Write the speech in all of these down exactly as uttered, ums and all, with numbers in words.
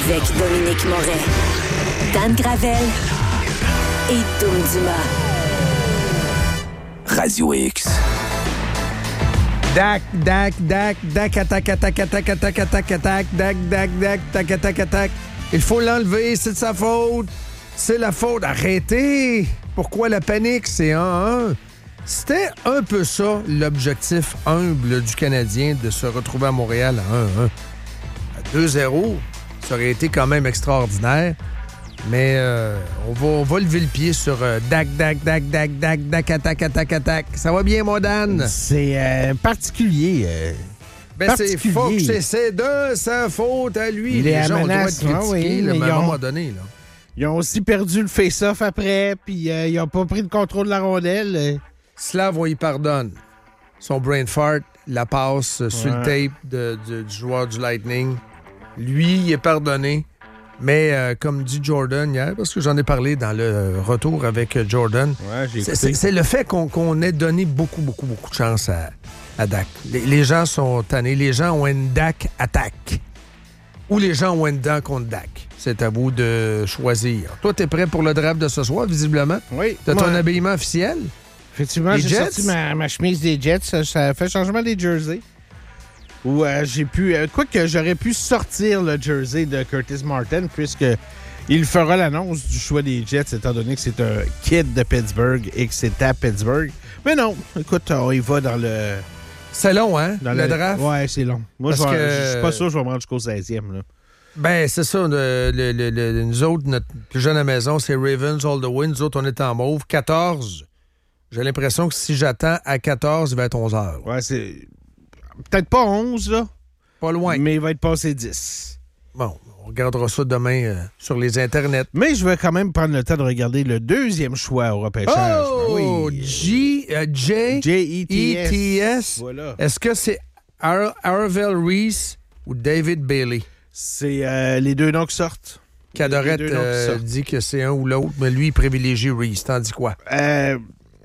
Avec Dominique Moret, Dan Gravel et Dom Dumas. Radio X. Dac, dac, dac, dac, attaque, attaque, attaque, attaque, attaque, attaque, dac, dac, dac, tac, attaque, attaque. Il faut l'enlever, c'est de sa faute. C'est la faute. Arrêtez! Pourquoi la panique? C'est un un. C'était un peu ça, l'objectif humble du Canadien de se retrouver à Montréal à un un. À deux zéro, ça aurait été quand même extraordinaire. Mais euh, on, va, on va lever le pied sur euh, dac, dac, dac, dac, dac, dac, attaque, attaque, attaque. Ça va bien, mon Dan? C'est euh, particulier. Euh, ben, c'est Fox, c'est de sa faute à lui. Les, Les gens menace, ont le droit de critiquer, oui, là, mais mais à un ont, moment donné. Là. Ils ont aussi perdu le face-off après, puis euh, ils n'ont pas pris le contrôle de la rondelle. Slav, on y pardonne. Son brain fart, la passe ouais. sur le tape de, de, du joueur du Lightning. Lui, il est pardonné. Mais euh, comme dit Jordan hier, parce que j'en ai parlé dans le retour avec Jordan, ouais, j'ai c'est, c'est, c'est le fait qu'on, qu'on ait donné beaucoup, beaucoup, beaucoup de chance à, à Dak. Les, les gens sont tannés. Les gens ont une Dak attaque. Ou les gens ont une dent contre Dak. C'est à vous de choisir. Toi, t'es prêt pour le draft de ce soir, visiblement? Oui. T'as moi, ton habillement officiel? Effectivement, les j'ai Jets? sorti ma, ma chemise des Jets. Ça, ça fait changement des jerseys. Où euh, j'ai pu... Euh, quoi que j'aurais pu sortir le jersey de Curtis Martin, puisque il fera l'annonce du choix des Jets, étant donné que c'est un kid de Pittsburgh et que c'est à Pittsburgh. Mais non, écoute, on y va dans le... C'est long, hein, dans le, le draft? Ouais, c'est long. Moi, je que... je suis pas sûr que je vais me rendre jusqu'au seizième, là. Ben, c'est ça. Le, le, le, le, nous autres, notre plus jeune à la maison, c'est Ravens all the way. Nous autres, on est en mauve. quatorze. J'ai l'impression que si j'attends à quatorze, il va être onze heures. Ouais, c'est... Peut-être pas onze, là. Pas loin. Mais il va être passé dix. Bon, on regardera ça demain euh, sur les internets. Mais je vais quand même prendre le temps de regarder le deuxième choix au repêchage. Oh! Oui. G, euh, J, J E T S. E T S. Voilà. Est-ce que c'est Ar- Arvel Reese ou David Bailey? C'est euh, les deux noms qui sortent. Cadorette euh, dit que c'est un ou l'autre, mais lui, il privilégie Reese. T'en dis quoi? Euh,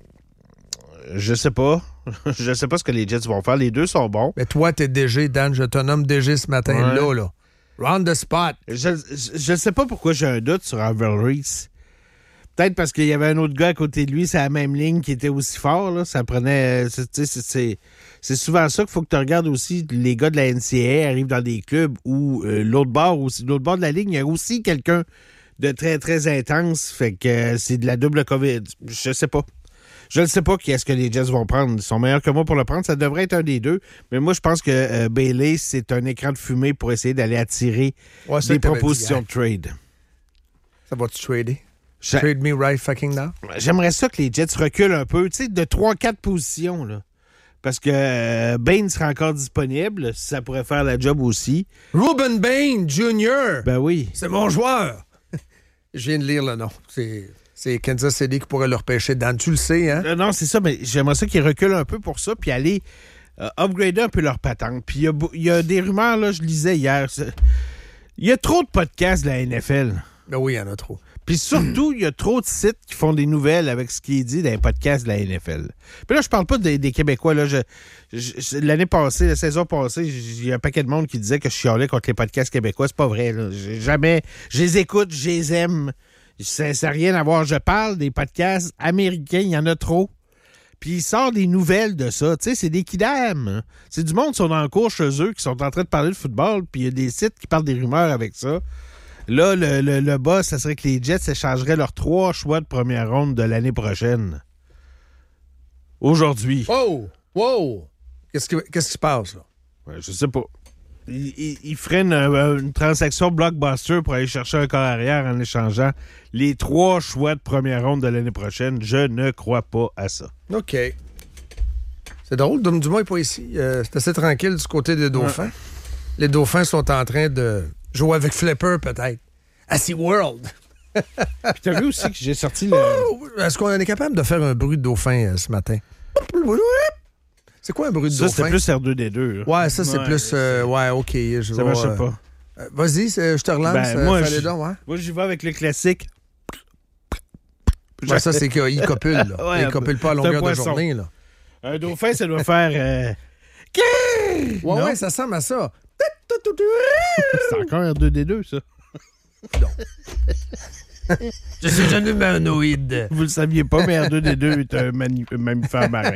je sais pas. Je sais pas ce que les Jets vont faire. Les deux sont bons. Mais toi, t'es D G, Dan. Je te nomme D G ce matin, ouais. là, là. Round the spot. Je, je, je sais pas pourquoi j'ai un doute sur Arvel Reese. Peut-être parce qu'il y avait un autre gars à côté de lui, c'est la même ligne qui était aussi fort. Là. Ça prenait. C'est, c'est, c'est, c'est souvent ça qu'il faut que tu regardes aussi. Les gars de la N C A A arrivent dans des clubs où euh, l'autre bord aussi, l'autre bord de la ligne, il y a aussi quelqu'un de très, très intense. Fait que euh, c'est de la double COVID. Je sais pas. Je ne sais pas qui est-ce que les Jets vont prendre. Ils sont meilleurs que moi pour le prendre. Ça devrait être un des deux. Mais moi, je pense que euh, Bailey, c'est un écran de fumée pour essayer d'aller attirer ouais, des propositions dit, de trade. Ça va-tu trader? Je... Trade me right fucking now? J'aimerais ça que les Jets reculent un peu, tu sais, de trois quatre positions, là. Parce que euh, Bain sera encore disponible. Ça pourrait faire la job aussi. Ruben Bain Junior Ben oui. C'est mon joueur. Je viens de lire le nom. C'est... C'est Kansas City qui pourrait le repêcher. Dan, tu le sais, hein? Euh, non, c'est ça, mais j'aimerais ça qu'ils reculent un peu pour ça, puis aller euh, upgrader un peu leur patente. Puis il y, y a des rumeurs, là, je lisais hier. Il y a trop de podcasts de la N F L. Ben oui, il y en a trop. Puis surtout, il y a trop de sites qui font des nouvelles avec ce qui est dit dans les podcasts de la N F L. Puis là, je parle pas des, des Québécois. Là. Je, je, l'année passée, la saison passée, il y a un paquet de monde qui disait que je chialais contre les podcasts québécois. C'est pas vrai. Là. Jamais. Je les écoute, je les aime. Ça n'a rien à voir. Je parle des podcasts américains, il y en a trop. Puis il sort des nouvelles de ça. Tu sais, c'est des kidams. C'est du monde qui sont en cours chez eux, qui sont en train de parler de football, puis il y a des sites qui parlent des rumeurs avec ça. Là, le, le, le bas, ça serait que les Jets échangeraient leurs trois choix de première ronde de l'année prochaine. Aujourd'hui. Wow! Wow! Qu'est-ce qui, qu'est-ce qui se passe, là? Ouais, je sais pas. Il, il, il ferait une, une transaction blockbuster pour aller chercher un corps arrière en échangeant les trois choix de première ronde de l'année prochaine. Je ne crois pas à ça. OK. C'est drôle, Dom Dumas n'est pas ici. Euh, c'est assez tranquille du côté des Dauphins. Ouais. Les Dauphins sont en train de jouer avec Flipper, peut-être. À SeaWorld. Puis t'as vu aussi que j'ai sorti le... Oh, est-ce qu'on est capable de faire un bruit de dauphin euh, ce matin? C'est quoi un bruit de ça, dauphin? Ça, c'était plus R deux D deux. Ouais, ça, c'est ouais, plus... Euh, ouais, OK. Je ça vais, marche euh, pas. Euh, vas-y, je te relance. Ben, euh, moi, fallait j- donc, ouais. moi, j'y vais avec le classique. Ouais, ça, c'est qu'il copule. Là. Ouais, il copule pas à longueur de poisson. journée. Là. Un dauphin, ça doit faire... Euh... Ouais, ouais, ça ressemble à ça. C'est encore R deux D deux, ça. Non. Je suis un humanoïde. Vous le saviez pas, mais R deux D deux est un mani- mammifère marin.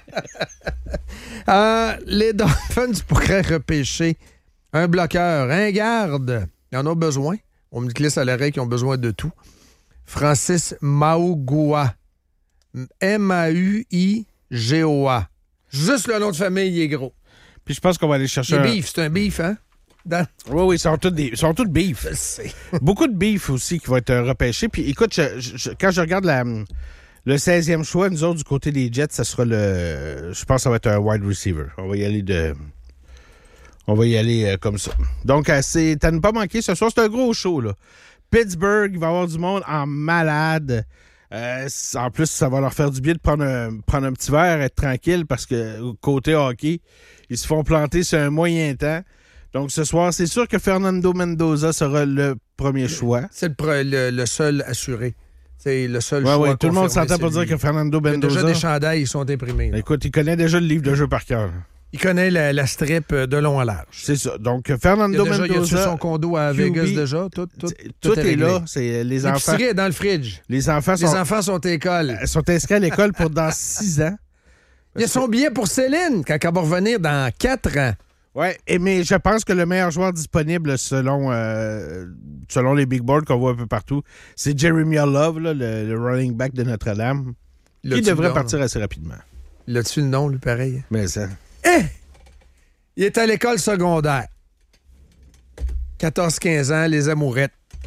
Euh, les Dolphins pourraient repêcher un bloqueur, un garde. Ils en ont besoin. On me glisse à l'oreille qu'ils ont besoin de tout. Francis Mauigoa. M A U I G O A. Juste le nom de famille, il est gros. Puis je pense qu'on va aller chercher C'est un... beef, c'est un beef, hein? Dans... Oui, oui, ils sont tous des... ils sont tous beef. Je sais. Beaucoup de beef aussi qui va être repêché. Puis écoute, je, je, quand je regarde la, le seizième choix, nous autres, du côté des Jets, ça sera le... Je pense que ça va être un wide receiver. On va y aller de... On va y aller euh, comme ça. Donc, euh, c'est à ne pas manquer. Ce soir, c'est un gros show, là. Pittsburgh, il va y avoir du monde en malade. Euh, en plus, ça va leur faire du bien de prendre un, prendre un petit verre, être tranquille, parce que côté hockey, ils se font planter sur un moyen temps. Donc, ce soir, c'est sûr que Fernando Mendoza sera le premier choix. C'est le, pre- le, le seul assuré. C'est le seul Ouais, choix. ouais, tout le monde confirmé, s'entend pour c'est dire lui. que Fernando Il y a Mendoza... déjà des chandails, ils sont imprimés. là. Écoute, il connaît déjà le livre de jeu par cœur. Il connaît la, la strip de long à large. C'est ça. Donc, Il y a Fernando déjà, il y a Mendoza... son condo à Q B, Vegas déjà. Tout, tout, Tout, tout est, est, là. réglé. C'est les enfants... L'épicerie est dans le fridge. Les enfants Les sont, enfants sont à l'école. sont inscrits à l'école pour dans six ans. Il y a son billet pour Céline quand elle va revenir dans quatre ans. Oui, mais je pense que le meilleur joueur disponible selon, euh, selon les big boards qu'on voit un peu partout, c'est Jeremy Love, là, le, le running back de Notre-Dame, qui L'as-tu devrait le nom? partir assez rapidement. L'as-tu le nom, lui, pareil? Mais ça... Eh! Il est à l'école secondaire. quatorze quinze ans, les amourettes.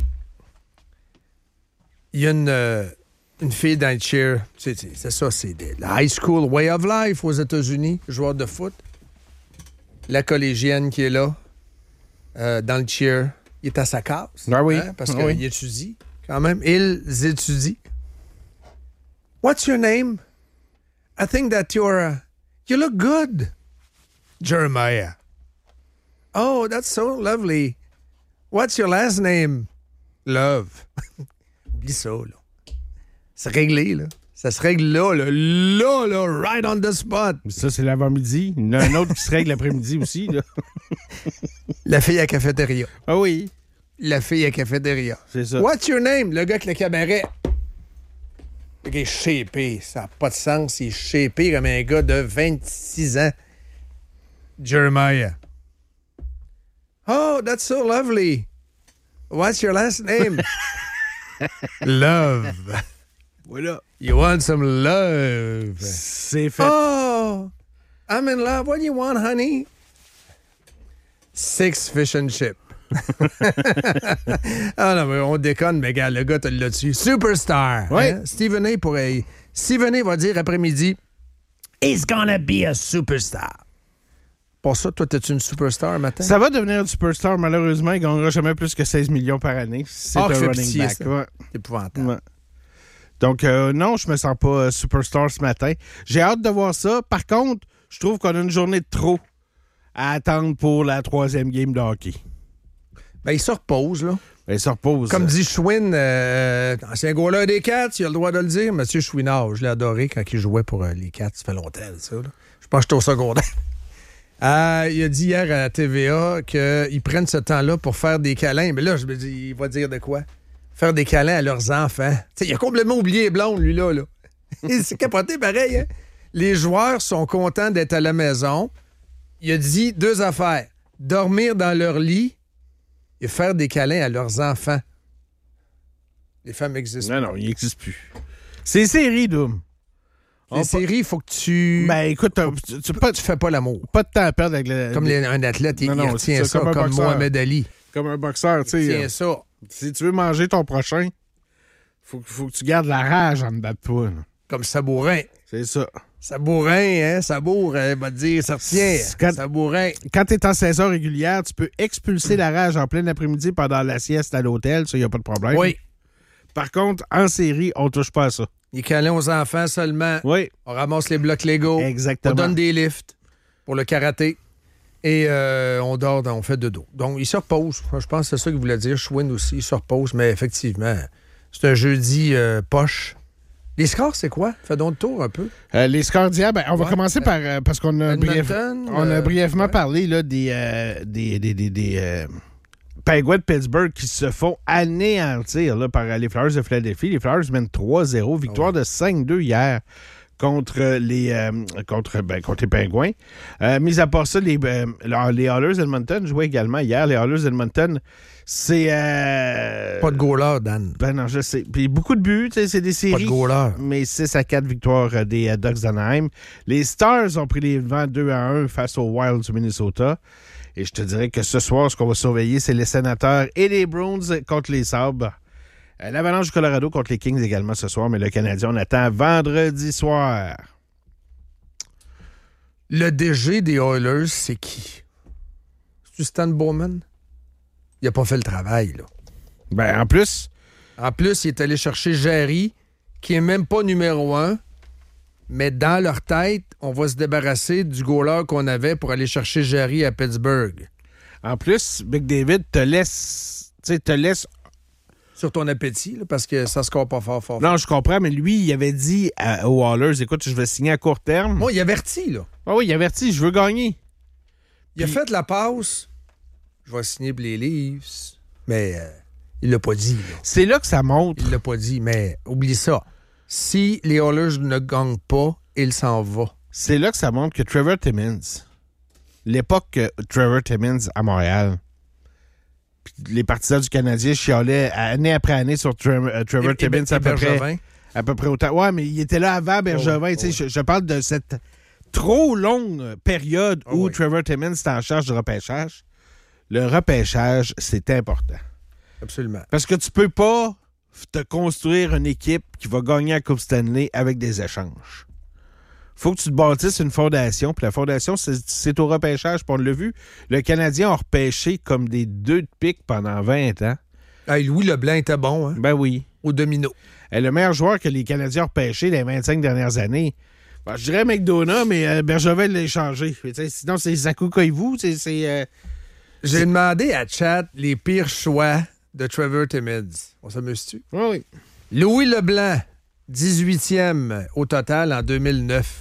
Il y a une, euh, une fille dans le cheer. C'est, c'est, c'est ça, c'est de- la high school way of life aux États-Unis, joueur de foot. La collégienne qui est là, euh, dans le cheer. Il est à sa case. Ah oui. hein, parce Ah qu'il oui. étudie, quand même. Ils étudient. What's your name? I think that you're... Uh, you look good. Jeremiah. Oh, that's so lovely. What's your last name? Love. Oublie ça, là. C'est réglé, là. Ça se règle là, là, là, là, right on the spot. Ça, c'est l'avant-midi. Il y en a un autre qui se règle l'après-midi aussi. Là. La fille à cafétéria. Ah oui, La fille à cafétéria. c'est ça. What's your name? Le gars avec le cabaret. Le gars est shapé. Ça n'a pas de sens. Il est shapé comme un gars de vingt-six ans. Jeremiah. Oh, that's so lovely. What's your last name? Love. Voilà. You want some love? C'est fait. Oh, I'm in love. What do you want, honey? Six fish and chip. Ah non, mais on déconne, mais gars, le gars, tu l'as dessus. Superstar. Ouais. Hein? Stephen A. pourrait... Stephen A. va dire après-midi, he's gonna be a superstar. Pour ça, toi, t'es-tu une superstar matin? Ça va devenir une superstar, malheureusement. Il ne gagnera jamais plus que seize millions par année. C'est Ah, un fait running pitié, back. ça. Ouais. C'est épouvantable. Ouais. Donc, euh, non, je me sens pas euh, superstar ce matin. J'ai hâte de voir ça. Par contre, je trouve qu'on a une journée de trop à attendre pour la troisième game de hockey. Ben, il se repose, là. Ben, il se repose. Comme dit Schwinn, euh, ancien goaler des Cats, il a le droit de le dire. Monsieur Chouinard, je l'ai adoré quand il jouait pour euh, les Cats. Ça fait longtemps, ça. Là. Je pense que j'étais au secondaire. Euh, il a dit hier à la T V A qu'ils prennent ce temps-là pour faire des câlins. Mais là, je me dis, il va dire de quoi? Faire des câlins à leurs enfants. T'sais, il a complètement oublié les blondes, lui, là. là. C'est capoté, pareil. Hein? Les joueurs sont contents d'être à la maison. Il a dit deux affaires. Dormir dans leur lit et faire des câlins à leurs enfants. Les femmes existent. Non, non, il n'existe plus. C'est série, Doom. Les On séries, il faut que tu... Ben, écoute, t'as- tu, tu, pas, tu fais pas l'amour. pas de temps à perdre avec le. Comme les- un athlète, il, Non, non, il retient c'est ça, ça, comme comme, un boxeur. Mohamed Ali. Comme un boxeur, tu Il sais. retient euh, ça. Si tu veux manger ton prochain, faut, faut que tu gardes la rage en dedans de toi. là. Comme Sabourin. C'est ça. Sabourin, hein? Sabour, elle va te dire, ça retient. Quand- Sabourin. Quand tu es en saison régulière, tu peux expulser la rage en plein après-midi pendant la sieste à l'hôtel. Ça, il n'y a pas de problème. Oui. Par contre, en série, on touche pas à ça. Il est câlin aux enfants seulement. Oui. On ramasse les blocs Lego. Exactement. On donne des lifts pour le karaté. Et euh, on dort, on fait de dos. Donc, il se repose. Je pense que c'est ça qu'il voulait dire. Schwinn aussi, il se repose. Mais effectivement, c'est un jeudi euh, poche. Les scores, c'est quoi? Fais donc le tour un peu. Euh, les scores d'hier, ben, on va Ouais. commencer par... euh, parce qu'on a, briève- Edmonton, on a euh, brièvement ouais. parlé là, des, euh, des, des, des, des, euh, Penguins de Pittsburgh qui se font anéantir là, par les Flyers de Philadelphie. Les Flyers mènent trois zéro. Victoire oh. de cinq deux hier contre les, euh, contre, ben, contre les Penguins. Euh, mis à part ça, les, euh, les Oilers Edmonton jouaient également hier. Les Oilers Edmonton, c'est... Euh, pas de goaler, Dan. Ben non, je sais. Puis beaucoup de buts, c'est des séries. Pas de goaler. Mais six à quatre victoires des uh, Ducks d'Anaheim. Les Stars ont pris les devants deux à un face aux Wild du Minnesota. Et je te dirais que ce soir, ce qu'on va surveiller, c'est les Sénateurs et les Bruins contre les Sabres. L'Avalanche du Colorado contre les Kings également ce soir, mais le Canadien, on attend vendredi soir. Le D G des Oilers, c'est qui? C'est-tu Stan Bowman? Il a pas fait le travail, là. Ben, en plus... En plus, il est allé chercher Jarry, qui est même pas numéro un, mais dans leur tête, on va se débarrasser du goaler qu'on avait pour aller chercher Jarry à Pittsburgh. En plus, Big David te laisse... Tu sais, te laisse... Sur ton appétit, là, parce que ça score pas fort, fort. Non, je comprends, mais lui, il avait dit à, aux Oilers, écoute, je vais signer à court terme. Moi, il avertit, là. Ah oui, il avertit, je veux gagner. Il Puis... a fait la passe. Je vais signer pour les Leafs. Mais euh, il l'a pas dit. Là. C'est là que ça montre. Il l'a pas dit, mais oublie ça. Si les Oilers ne gagnent pas, il s'en va. C'est là que ça montre que Trevor Timmins, l'époque Trevor Timmins à Montréal, les partisans du Canadien chialaient année après année sur Trevor, euh, Trevor et, Timmins et, à, peu près, à peu près autant. Ouais, mais il était là avant Bergevin. Oh, oh. Je, je parle de cette trop longue période oh, où oui. Trevor Timmins était en charge du repêchage. Le repêchage, c'est important. Absolument. Parce que tu peux pas te construire une équipe qui va gagner la Coupe Stanley avec des échanges. Faut que tu te bâtisses une fondation, puis la fondation, c'est, c'est au repêchage, puis on l'a vu. Le Canadien a repêché comme des deux de pique pendant vingt ans. Hey, Louis Leblanc était bon, hein? Ben oui. Au domino. Et le meilleur joueur que les Canadiens ont repêché les vingt-cinq dernières années, ben, je dirais McDonough, mais euh, Bergevin l'a échangé. Sinon, c'est Zaku Koivu, c'est... c'est euh, J'ai c'est... demandé à Chat les pires choix de Trevor Timmins. On s'amuse-tu? Oui, oui. Louis Leblanc, dix-huitième au total en deux mille neuf.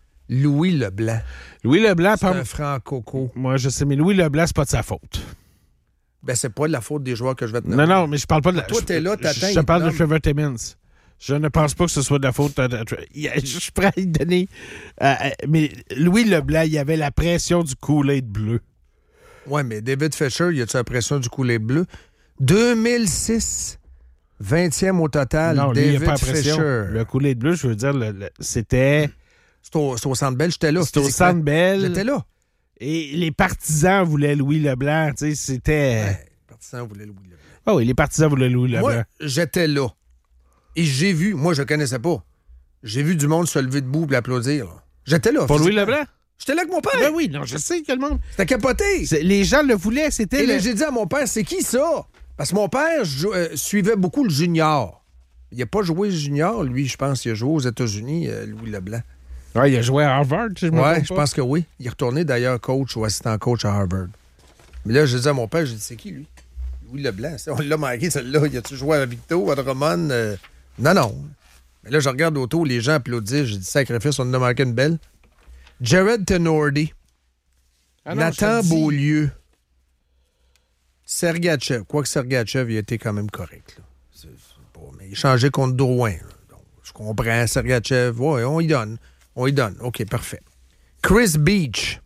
Louis Leblanc. Louis Leblanc... C'est par... un franc-coco. Moi, je sais, mais Louis Leblanc, c'est pas de sa faute. Ben, c'est pas de la faute des joueurs que je vais te nommer. Non, non, mais je parle pas de la... Toi, t'es là, t'attends... Je, je parle de Trevor Timmins. Je ne pense pas que ce soit de la faute de... de, de je suis prêt à y donner... Euh, mais Louis Leblanc, il avait la pression du Kool-Aid bleu. Ouais, mais David Fischer, il a-tu la pression du Kool-Aid bleu? deux mille six, vingtième au total, non, lui, David il a pas la pression. Fischer. Le Kool-Aid bleu, je veux dire, le, le, c'était... C'est au, c'est au Centre Bell, j'étais là. C'était au Centre Bell. J'étais là. Et les partisans voulaient Louis Leblanc, tu sais, c'était... Ouais, les partisans voulaient Louis Leblanc. Ah oui, les partisans voulaient Louis Leblanc. Moi, j'étais là. Et j'ai vu, moi, je le connaissais pas, j'ai vu du monde se lever debout et l'applaudir. Là. J'étais là. Pour Louis Leblanc? J'étais là avec mon père. Ben oui, non, je sais que le monde... C'était capoté. C'est, les gens le voulaient, c'était... Et le... là, j'ai dit à mon père, c'est qui ça? Parce que mon père jou- euh, suivait beaucoup le junior. Il n'a pas joué junior, lui, je pense. Il a joué aux États-Unis, euh, Louis Leblanc. Oui, il a joué à Harvard, si je me trompe pas. Oui, je pense que oui. Il est retourné d'ailleurs coach ou assistant coach à Harvard. Mais là, j'ai dit à mon père, j'ai dit, c'est qui lui? Louis Leblanc. On l'a manqué, celle-là. Il a-tu joué à Victo, à Drummond? Euh... Non, non. Mais là, je regarde autour, les gens applaudissent. J'ai dit, sacrifice, on en a manqué une belle. Jared Tenordi. Ah non, Nathan Beaulieu. Sergachev. Quoique Sergachev, il a été quand même correct. Là. C'est, c'est pas... Mais il changeait contre Drouin. Là. Donc, je comprends. Sergachev, oui, on y donne. On y donne. OK, parfait. Chris Beach.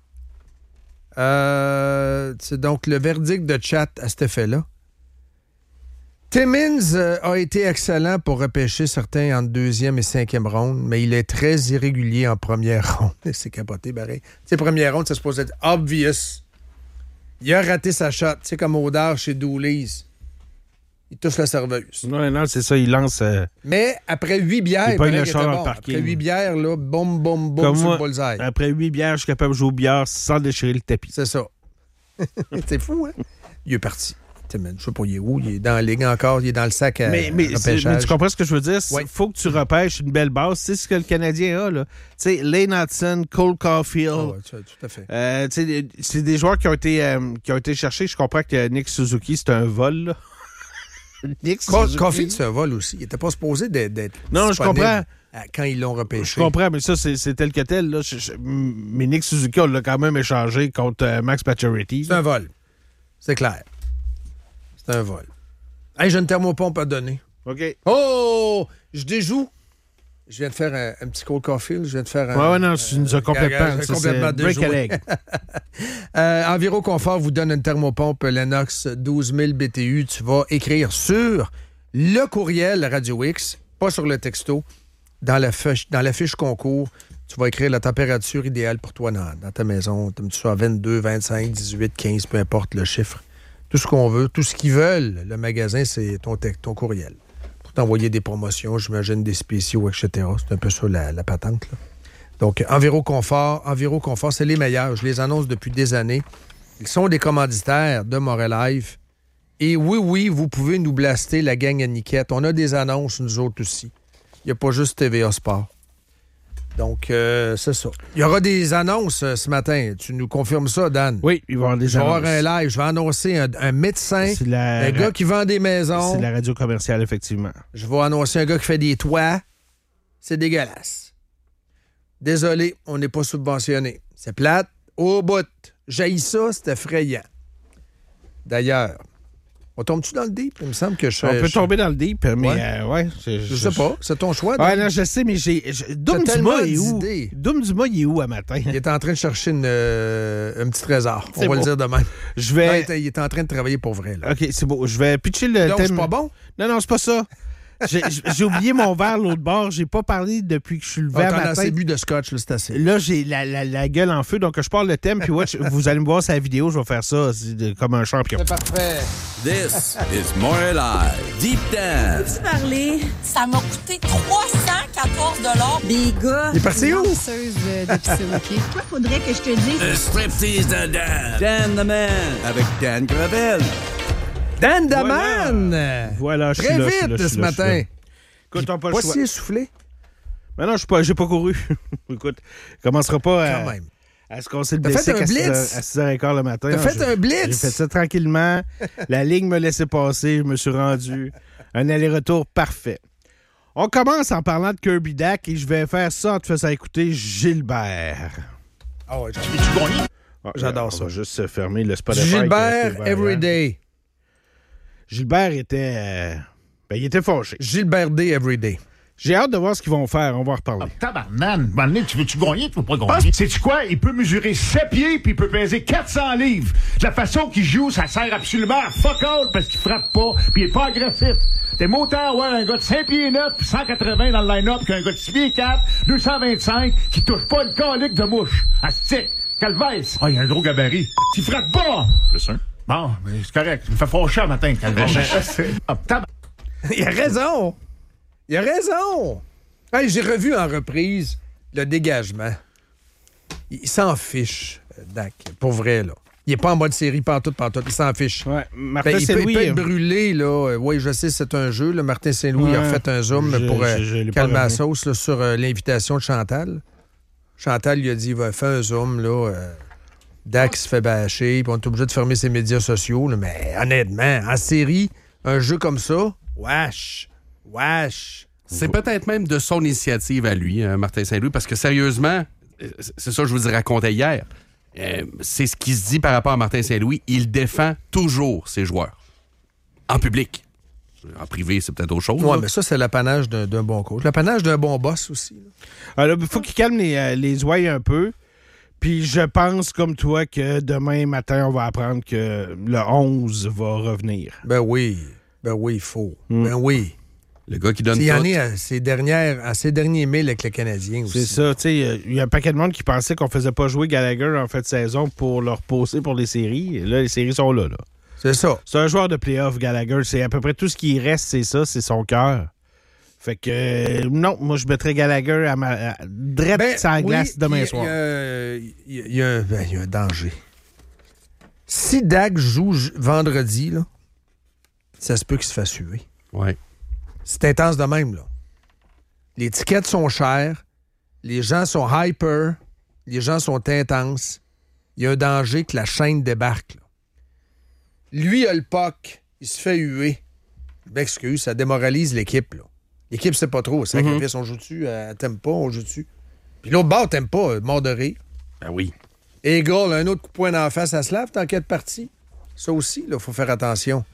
Euh, c'est donc le verdict de Chat à cet effet-là. Timmins euh, a été excellent pour repêcher certains en deuxième et cinquième ronde, mais il est très irrégulier en première ronde. C'est capoté, pareil. Tu sais, première ronde, c'est supposé être obvious. Il a raté sa shot. Tu sais, comme Audard chez Dooley's. Il touche la serveuse. Non, non, c'est ça, il lance... Euh... Mais après huit bières, il pogne le char bon. Après huit bières, là, boum, boum, boum, sur le bullseye. Après huit bières, je suis capable de jouer aux bières sans déchirer le tapis. C'est ça. C'est fou, hein? Il est parti. Je sais pas, il est où? Il est dans la ligue encore, il est dans le sac à mais, mais, mais tu comprends ce que je veux dire? Il ouais. faut que tu repêches une belle base. C'est ce que le Canadien a, là. Tu sais, Lane Hudson, Cole Caulfield. Ah ouais, tout à fait. Euh, c'est des joueurs qui ont été euh, qui ont été cherchés. Je comprends que Nick Suzuki, c'est un vol, là. Nick Suzuki. Caulfield, c'est un vol aussi. Il n'était pas supposé d'être, d'être non, je comprends. Quand ils l'ont repêché. Je comprends, mais ça, c'est, c'est tel que tel. Là. Je, je, mais Nick Suzuki, on l'a quand même échangé contre euh, Max Pacioretty. C'est un vol. C'est clair. C'est un vol. Hey, j'ai une thermopompe à donner. OK. Oh! Je déjoue. Je viens de faire un, un petit cold coffee. Je viens de faire un... Ouais, ouais, non, tu nous as complètement... Ça, complètement break a leg. euh, Enviro Confort vous donne une thermopompe Lennox douze mille B T U. Tu vas écrire sur le courriel Radio X, pas sur le texto, dans la fiche, dans la fiche concours. Tu vas écrire la température idéale pour toi dans, dans ta maison. Tu sois vingt-deux, vingt-cinq, dix-huit, quinze, peu importe le chiffre. Tout ce qu'on veut, tout ce qu'ils veulent, le magasin, c'est ton, te- ton courriel. D'envoyer des promotions, j'imagine des spéciaux, et cetera. C'est un peu ça la, la patente, là. Donc, Enviro Confort, Enviro Confort, c'est les meilleurs. Je les annonce depuis des années. Ils sont des commanditaires de Montréal Live. Et oui, oui, vous pouvez nous blaster, la gang à Niquette. On a des annonces, nous autres aussi. Il n'y a pas juste T V A Sport. Donc, euh, c'est ça. Il y aura des annonces euh, ce matin. Tu nous confirmes ça, Dan? Oui, il va y avoir des Je vais annonces. avoir un live. Je vais annoncer un, un médecin, C'est la... un gars qui vend des maisons. C'est la radio commerciale, effectivement. Je vais annoncer un gars qui fait des toits. C'est dégueulasse. Désolé, on n'est pas subventionné. C'est plate. Au bout. J'haïs ça, c'est effrayant. D'ailleurs, on tombe-tu dans le deep? Il me semble que je On peut je- tomber dans le deep, mais Ouais. euh, ouais. Je, Je sais pas. C'est ton choix. Ouais, Dan. non, je sais, mais j'ai. je- Doom T'as tellement Dumas est où? d'idées. Doom Dumas, il est où à matin? Il est en train de chercher une, euh, un petit trésor. On C'est va beau. le dire de même. Je Non, il, vais. est, il est en train de travailler pour vrai. Là. OK, c'est beau. Je vais pitcher le Donc, thème. c'est pas bon? Non, non, c'est pas ça. J'ai j'ai oublié mon verre l'autre bord. J'ai pas parlé depuis que je suis levé Ah, à t'en as matin. assez bu de scotch, là, c'est assez. Là, j'ai la, la, la gueule en feu, donc je parle le thème, puis watch, vous allez me voir sa vidéo, je vais faire ça c'est de- comme un champion. C'est parfait. This is Montréal Live. Deep Dance. Peux-tu parler? Ça m'a coûté trois cent quatorze dollars. Les gars, Il est parti où? lanceuse d'épicerie, OK? Toi, faudrait que je te dise. Le striptease de Dan. Dan the Man. Avec Dan Gravel. Dan Voilà. Daman! Voilà, je suis Très là, je suis vite là, je suis ce là, je suis matin. là. Écoute, on pas le Pas choix. si essoufflé, Mais non, je suis pas, j'ai pas couru. Écoute, commencera pas quand à, même. à se casser le T'as fait bicycle un à six heures blitz? à six heures quinze le matin. T'as Non, fait j'ai- un blitz? J'ai fait ça tranquillement. La ligne me laissait passer. Je me suis rendu. Un aller-retour parfait. On commence en parlant de Kirby Dack et je vais faire ça en te faisant écouter Gilbert. Ah ouais, Ah, J'adore on ça. va juste se fermer le Spotify. Gilbert, qui est resté ouvert, Everyday. hein. Gilbert était... euh, ben, il était fâché. Gilbert Day, Everyday. J'ai hâte de voir ce qu'ils vont faire. On va en reparler. Tabarnane, un moment donné, tu veux-tu gagner, tu veux pas gagner? Sais-tu quoi? Il peut mesurer sept pieds puis il peut peser quatre cents livres. De la façon qu'il joue, ça sert absolument à fuck all parce qu'il frappe pas puis il est pas agressif. T'es autant ouais, un gars de cinq pieds neuf puis cent quatre-vingts dans le line-up qu'un gars de six pieds quatre, deux cent vingt-cinq qui touche pas une calique de mouche. Astique, calvaise. Ah, il a un gros gabarit. Il frappe pas! Plus un. Bon, mais c'est correct. Il me fait fâcher un matin, calvaise. Ah, tab- Il a raison! Il a raison! Hey, j'ai revu en reprise le dégagement. Il s'en fiche, euh, Dak. Pour vrai, là. Il est pas en mode série pantoute, pantoute. Il s'en fiche. Ouais, Martin Ben, il, peut, il Saint-Louis... peut être euh, brûlé, là. Oui, je sais, c'est un jeu. Là. Martin Saint-Louis a Ouais. fait un zoom Je- pour euh, je- je l'ai pas calmer la revu. sauce là, sur euh, l'invitation de Chantal. Chantal lui a dit, va faire un zoom, là. euh, Dak se fait bâcher, puis on est obligé de fermer ses médias sociaux. Là. Mais honnêtement, en série, un jeu comme ça, wesh, wesh. C'est peut-être même de son initiative à lui, hein, Martin Saint-Louis, parce que sérieusement, euh, c'est ça que je vous ai raconté hier. Euh, c'est ce qui se dit par rapport à Martin Saint-Louis. Il défend toujours ses joueurs. En public. En privé, c'est peut-être autre chose. Ouais, là. mais ça, c'est l'apanage d'un, d'un bon coach. L'apanage d'un bon boss aussi. là. Alors, il faut qu'il calme les, euh, les ouailles un peu. Puis je pense, comme toi, que demain matin, on va apprendre que le onze va revenir. Ben oui. Ben oui, il faut. Mm. Ben oui. Le gars qui donne Il y en tout. est à ses, dernières, à ses derniers milles avec le Canadien aussi. C'est ça, tu sais, il y a un paquet de monde qui pensait qu'on faisait pas jouer Gallagher en fin de saison pour le reposer pour les séries. Et là, les séries sont là, là. C'est ça. C'est un joueur de playoff, Gallagher. C'est à peu près tout ce qui reste, c'est ça, c'est son cœur. Fait que, euh, non, moi, je mettrais Gallagher à ma, à, drette Ben, sur la oui, glace demain il y a- soir. Il y a, il y a- il y a un, ben, il y a un danger. Si Dak joue j- vendredi, là, ça se peut qu'il se fasse suer. Ouais. C'est intense de même, là. Les tickets sont chers, les gens sont hyper, les gens sont intenses. Il y a un danger que la chaîne débarque, là. Lui il a le puck, il se fait huer. Je m'excuse, ça démoralise l'équipe, là. L'équipe, c'est pas trop. Sacrifice, on joue dessus, elle t'aime pas, on joue dessus. Puis l'autre bord, t'aime pas, mort de rire. Ben oui. Eagle, un autre coup de poing dans la face à Slav, tant qu'à de partie. Ça aussi, il faut faire attention.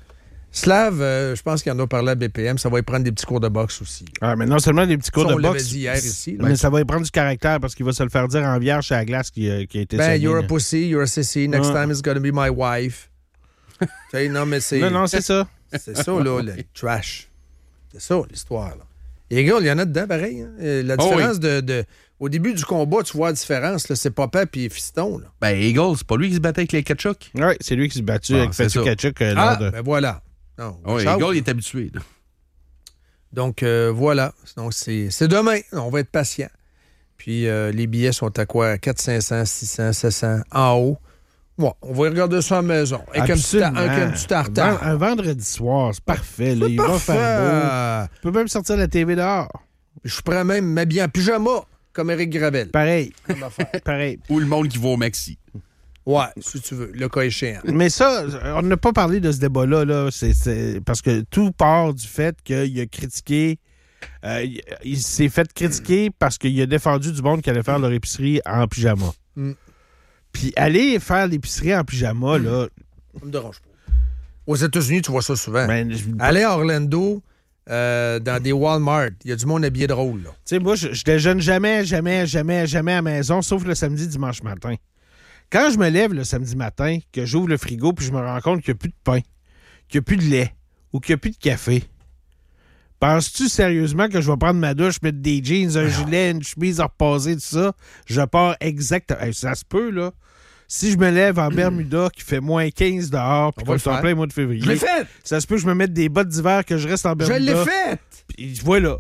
Slav, euh, je pense qu'il en a parlé à B P M. Ça va y prendre des petits cours de boxe aussi. Ah, mais non seulement des petits cours Ça, on de l'avait boxe. dit hier ici, là. Mais ça va y prendre du caractère parce qu'il va se le faire dire en vierge chez la glace qui, euh, qui a été Ben, saigné, you're a là. pussy, you're a sissy. Next Ah. time it's gonna be my wife. Tu sais, non, mais c'est. Non, non, c'est ça. C'est ça, là, le trash. C'est ça, l'histoire, là. Et gars, il y en a dedans, pareil. Hein? Euh, La Oh différence oui. de, de. Au début du combat, tu vois la différence, là. C'est Papa puis Fiston, là. Ben, Eagle, c'est pas lui qui se battait avec les Kachuk? Oui, c'est lui qui s'est battu Ah, avec c'est Fatih ça. Kachuk. euh, Ah, lors de... ben voilà. Non, Oui, ciao. Eagle, il est habitué. là. Donc, euh, voilà. Donc, c'est c'est demain. On va être patient. Puis, euh, les billets sont à quoi? quatre cents, cinq cents, six cents, sept cents en haut. Ouais, on va regarder ça à la maison. Avec un petit, ta- Absolument. avec un petit tartare. Un vendredi soir, c'est parfait. Là. Il va Parfait. faire beau. Tu peux même sortir la T V dehors. Je pourrais même m'habiller en pyjama, comme Éric Gravel. Pareil. Comme affaire. Pareil. Ou le monde qui va au Maxi. Ouais, si tu veux, le cas échéant. Mais ça, on n'a pas parlé de ce débat-là, là. C'est, c'est- parce que tout part du fait qu'il a critiqué. euh, il, il s'est fait critiquer parce qu'il a défendu du monde qui allait faire leur épicerie en pyjama. Mm. Puis aller faire l'épicerie en pyjama, là. Ça me dérange pas. Aux États-Unis, tu vois ça souvent. Ben, je- Aller à Orlando, euh, dans des Walmart, il y a du monde habillé drôle, là. Tu sais, moi, je, je déjeune jamais, jamais, jamais, jamais à la maison, sauf le samedi, dimanche matin. Quand je me lève le samedi matin, que j'ouvre le frigo, puis je me rends compte qu'il n'y a plus de pain, qu'il n'y a plus de lait, ou qu'il n'y a plus de café, penses-tu sérieusement que je vais prendre ma douche, mettre des jeans, un gilet, une chemise à reposer, tout ça? Je pars exactement. Hey, ça se peut, là. Si je me lève en Bermuda, qui fait moins quinze dehors, puis On va qu'on le est en faire. plein mois de février, Je l'ai fait! ça se peut que je me mette des bottes d'hiver, que je reste en Je Bermuda. l'ai fait! Puis voilà.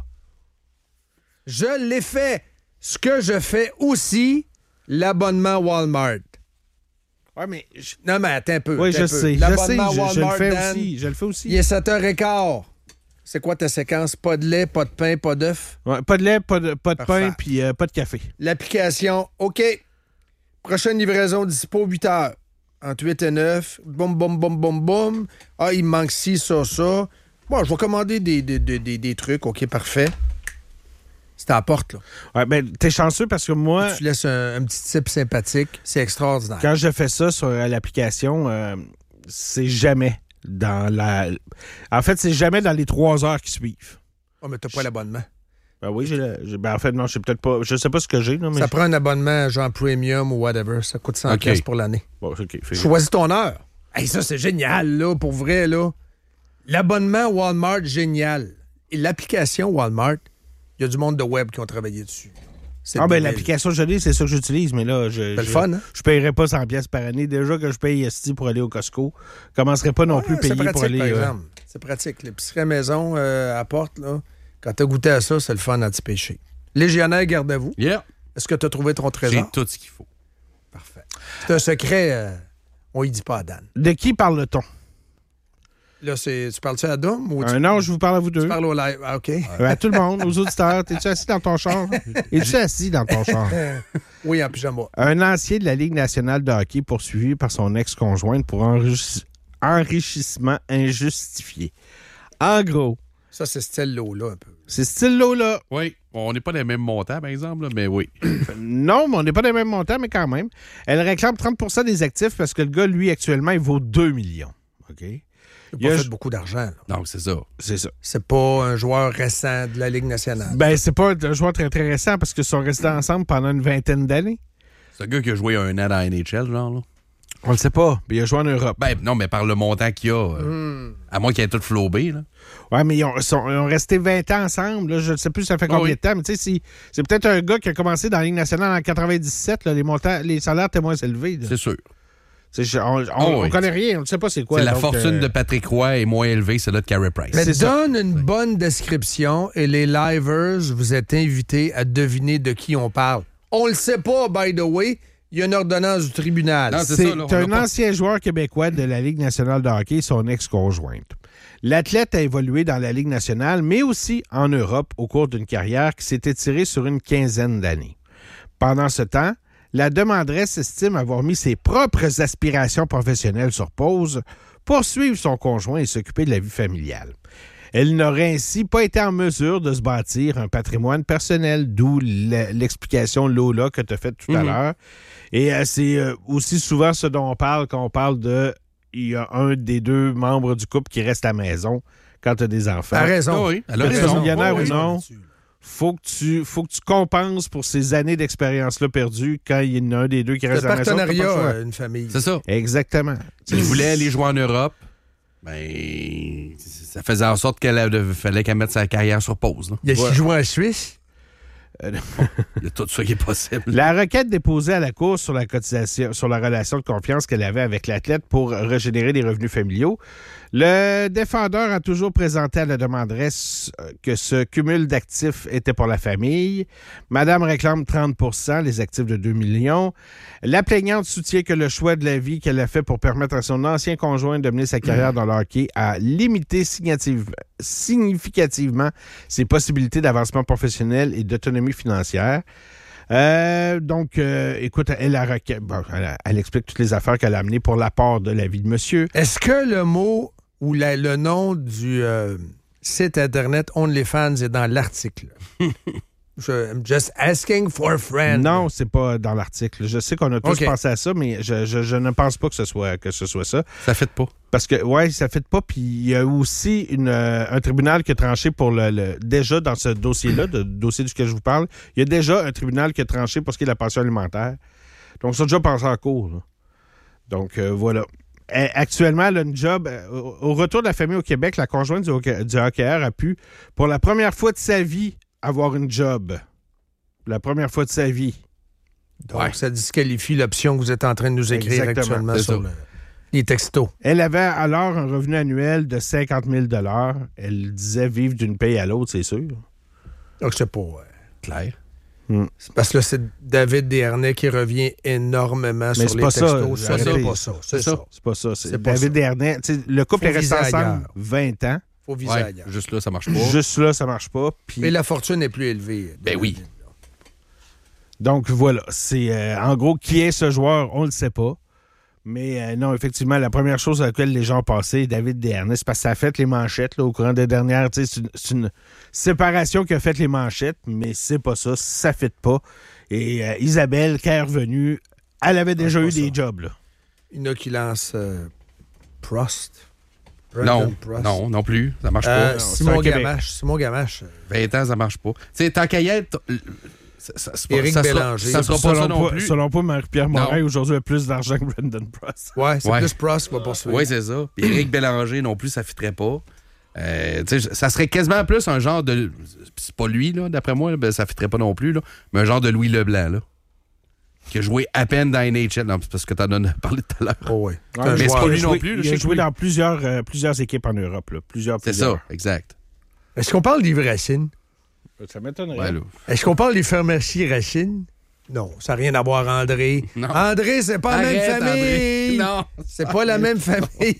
Je l'ai fait! Ce que je fais aussi, l'abonnement Walmart. Ouais, mais... je- Non, mais attends un peu. Oui, attends je un peu. sais, je sais, L'abonnement je, je le Walmart, fais Dan, aussi, je le fais aussi. Il est sept heures quinze. C'est quoi ta séquence? Pas de lait, pas de pain, pas d'œuf? Ouais, pas de lait, pas de, pas de Parfait. pain, puis euh, pas de café. L'application, OK. Prochaine livraison dispo, huit heures. Entre huit et neuf. Boum, boum, boum, boum, boum. Ah, il me manque ci, ça, ça. Bon, je vais commander des, des, des, des, des trucs. OK, parfait. C'est à la porte, là. Ouais, ben, t'es chanceux parce que moi, Tu laisses un, un petit type sympathique. C'est extraordinaire. quand je fais ça sur euh, l'application, euh, c'est jamais dans la... En fait, c'est jamais dans les trois heures qui suivent. Oh, mais t'as pas l'abonnement. Ben oui, j'ai, le- j'ai- ben en fait, non, je sais peut-être pas... Je sais pas ce que j'ai, là, mais... Ça prend un abonnement genre premium ou whatever. Ça coûte cent OK. piastres pour l'année. Bon, OK, fait- Choisis ton heure. Hey, ça, c'est génial, là, pour vrai, là. L'abonnement Walmart, génial. Et l'application Walmart, il y a du monde de web qui ont travaillé dessus. C'est Ah ben débile. l'application je l'ai, c'est ça que j'utilise, mais là, je... C'est le je- fun, hein? Je payerais pas cent piastres par année. Déjà que je paye esti pour aller au Costco. Je commencerais pas non Ouais, plus c'est payer pratique, pour aller... par euh, exemple. C'est pratique. L'épicerie à maison euh, à porte, là, quand t'as goûté à ça, c'est le fun à te pêcher. Légionnaire, garde à vous. Yeah. Est-ce que t'as trouvé ton J'ai trésor? tout ce qu'il faut. Parfait. C'est un secret, euh, on y dit pas à Dan. De qui parle-t-on? Là, c'est, tu parles-tu à Dom ou tu, Euh, non, je vous parle à vous deux. tu parles au live? Ah, OK. Euh, à tout le monde, aux auditeurs. T'es-tu assis dans ton char? Es-tu assis dans ton char? Oui, en pyjama. Un ancien de la Ligue nationale de hockey poursuivi par son ex-conjointe pour enrichi- enrichissement injustifié. En gros, Ça, c'est style là un peu. c'est ce style-là. Oui. On n'est pas les mêmes montants, par exemple, là, mais oui. Non, mais on n'est pas des mêmes montants, mais quand même. Elle réclame trente pour cent des actifs parce que le gars, lui, actuellement, il vaut deux millions. OK? Il Il y n'a a- pas fait beaucoup d'argent. là. Donc, c'est ça. C'est ça. C'est pas un joueur récent de la Ligue nationale. Ben, c'est pas un joueur très, très récent parce qu'ils sont restés ensemble pendant une vingtaine d'années. C'est un gars qui a joué un an dans la N H L, genre, là. On le sait pas. Puis il a joué en Europe. Ben, non, mais par le montant qu'il a, euh, à moins qu'il ait tout flobé, là. Ouais, mais ils ont, sont- ils ont resté vingt ans ensemble. Là. Je ne sais plus ça fait Ah combien oui. de temps. Mais tu sais, si- c'est peut-être un gars qui a commencé dans la Ligue nationale en quatre-vingt-dix-sept. Là, les montants, les salaires étaient moins élevés. là. C'est sûr. C'est- On, on, Ah oui. on connaît rien. On ne sait pas c'est quoi. c'est la donc, fortune euh, de Patrick Roy est moins élevée, celle-là de Carey Price. Mais c'est ça. donne une bonne description et les livers, vous êtes invités à deviner de qui on parle. On le sait pas, by the way. Il y a une ordonnance du tribunal. Non, c'est C'est ça, là, on un l'a pas. ancien joueur québécois de la Ligue nationale de hockey et son ex-conjointe. L'athlète a évolué dans la Ligue nationale, mais aussi en Europe au cours d'une carrière qui s'est étirée sur une quinzaine d'années. Pendant ce temps, la demanderesse estime avoir mis ses propres aspirations professionnelles sur pause pour suivre son conjoint et s'occuper de la vie familiale. Elle n'aurait ainsi pas été en mesure de se bâtir un patrimoine personnel, d'où le- l'explication Lola que tu as faite tout à Mhm. l'heure. Et euh, c'est euh, aussi souvent ce dont on parle quand on parle de il y a un des deux membres du couple qui reste à la maison quand tu as des enfants. T'as raison. Ah oui, elle a Que tu raison. sois millionnaire Oh, ou oui. non, faut que tu faut que tu compenses pour ces années d'expérience-là perdues quand il y en a un des deux qui Le reste à la maison. t'as pas le partenariat, choix. euh, une famille. C'est ça. Exactement. Il voulait aller jouer en Europe. Ben, ça faisait en sorte qu'il fallait qu'elle mette sa carrière sur pause. Là. Il a Ouais. joué en Suisse. Il y a tout ça qui est possible. La requête déposée à la Cour sur la cotisation, sur la relation de confiance qu'elle avait avec l'athlète pour régénérer les revenus familiaux, le défendeur a toujours présenté à la demanderesse que ce cumul d'actifs était pour la famille. Madame réclame trente pour cent, les actifs de deux millions. La plaignante soutient que le choix de la vie qu'elle a fait pour permettre à son ancien conjoint de mener sa carrière dans le hockey a limité significative- significativement ses possibilités d'avancement professionnel et d'autonomie financière. Euh, donc, euh, écoute, elle, a requête, bon, elle, elle explique toutes les affaires qu'elle a amenées pour l'apport de la vie de monsieur. Est-ce que le mot ou la- le nom du euh, site Internet OnlyFans est dans l'article? Je, I'm just asking for a friend. Non, c'est pas dans l'article. Je sais qu'on a tous OK. pensé à ça, mais je, je, je ne pense pas que ce soit, que ce soit ça. Ça fait pas. Parce que, ouais, ça fait pas. Puis il y a aussi une, euh, un tribunal qui a tranché pour le, le- déjà dans ce dossier-là, le dossier duquel je vous parle, il y a déjà un tribunal qui a tranché pour ce qui est de la pension alimentaire. Donc, ça a déjà passé en cours. Là. Donc, euh, voilà. Euh, Actuellement, elle a une job. euh, Au au retour de la famille au Québec, la conjointe du, hockey- du hockeyeur a pu, pour la première fois de sa vie, avoir une job. La première fois de sa vie. Donc, Ouais. ça disqualifie l'option que vous êtes en train de nous écrire Exactement, actuellement c'est sur ça. le- les textos. Elle avait alors un revenu annuel de cinquante mille dollars. Elle disait vivre d'une paye à l'autre, c'est sûr. Donc, c'est pas... ouais. Claire. C'est parce que là, c'est David Desharnais qui revient énormément Mais sur c'est les pas ça, textos. Ça, arrêtez. c'est pas ça. C'est ça. C'est pas ça. C'est C'est pas David ça. Desharnais. tu sais, Le couple Faut est resté viser ensemble ailleurs. vingt ans. Faut viser Ouais, ailleurs. juste là, ça marche pas. Juste là, ça marche pas. Puis, Et la fortune est plus élevée. Ben oui. donc voilà. C'est euh, en gros qui est ce joueur, on le sait pas. Mais euh, non, effectivement, la première chose à laquelle les gens ont passé, David Desharnais, c'est parce que ça a fait les manchettes là, au courant des dernières. tu sais, C'est une, c'est une séparation qui a fait les manchettes, mais c'est pas ça. Ça fait pas. Et euh, Isabelle, quand elle est revenue, elle avait déjà pas eu ça. des jobs. Là. Il y en a qui lancent euh, Prost. Non, Brandon Prost. non, non plus. Ça marche Euh, pas. Simon c'est un Québec. Gamache. Simon Gamache. vingt ans, ça marche pas. Tu sais, tant qu'à y être, ça, ça, c'est pas- Éric ça sera, Bélanger. ça sera pas ça selon, non pas, plus. selon pas, Marie-Pierre Morin, Non. aujourd'hui, a plus d'argent que Brandon Prost. Ouais, c'est Ouais. plus Prost qui va poursuivre. Oui, c'est ça. Puis Éric Bélanger non plus, ça fitterait pas. Euh, tu sais, ça serait quasiment plus un genre de. C'est pas lui, là, d'après moi, ben, ça fitterait pas non plus, là, mais un genre de Louis Leblanc, là. Qui a joué à peine dans N H L. Non, c'est parce que t'en as parlé tout à l'heure. Oh, ouais. Ouais, un mais c'est joueur. pas lui il a non joué- plus, là, Il je a sais que joué oui. dans plusieurs, euh, plusieurs équipes en Europe. Là. Plusieurs, C'est plusieurs. ça, exact. Est-ce qu'on parle d'Yves Racine? Ça m'étonnerait. Ouais, là. Est-ce qu'on parle des pharmacies Racine? Non, ça n'a rien à voir, André. Non. André, c'est pas la même Arrête, famille. André. Non. C'est pas la même famille.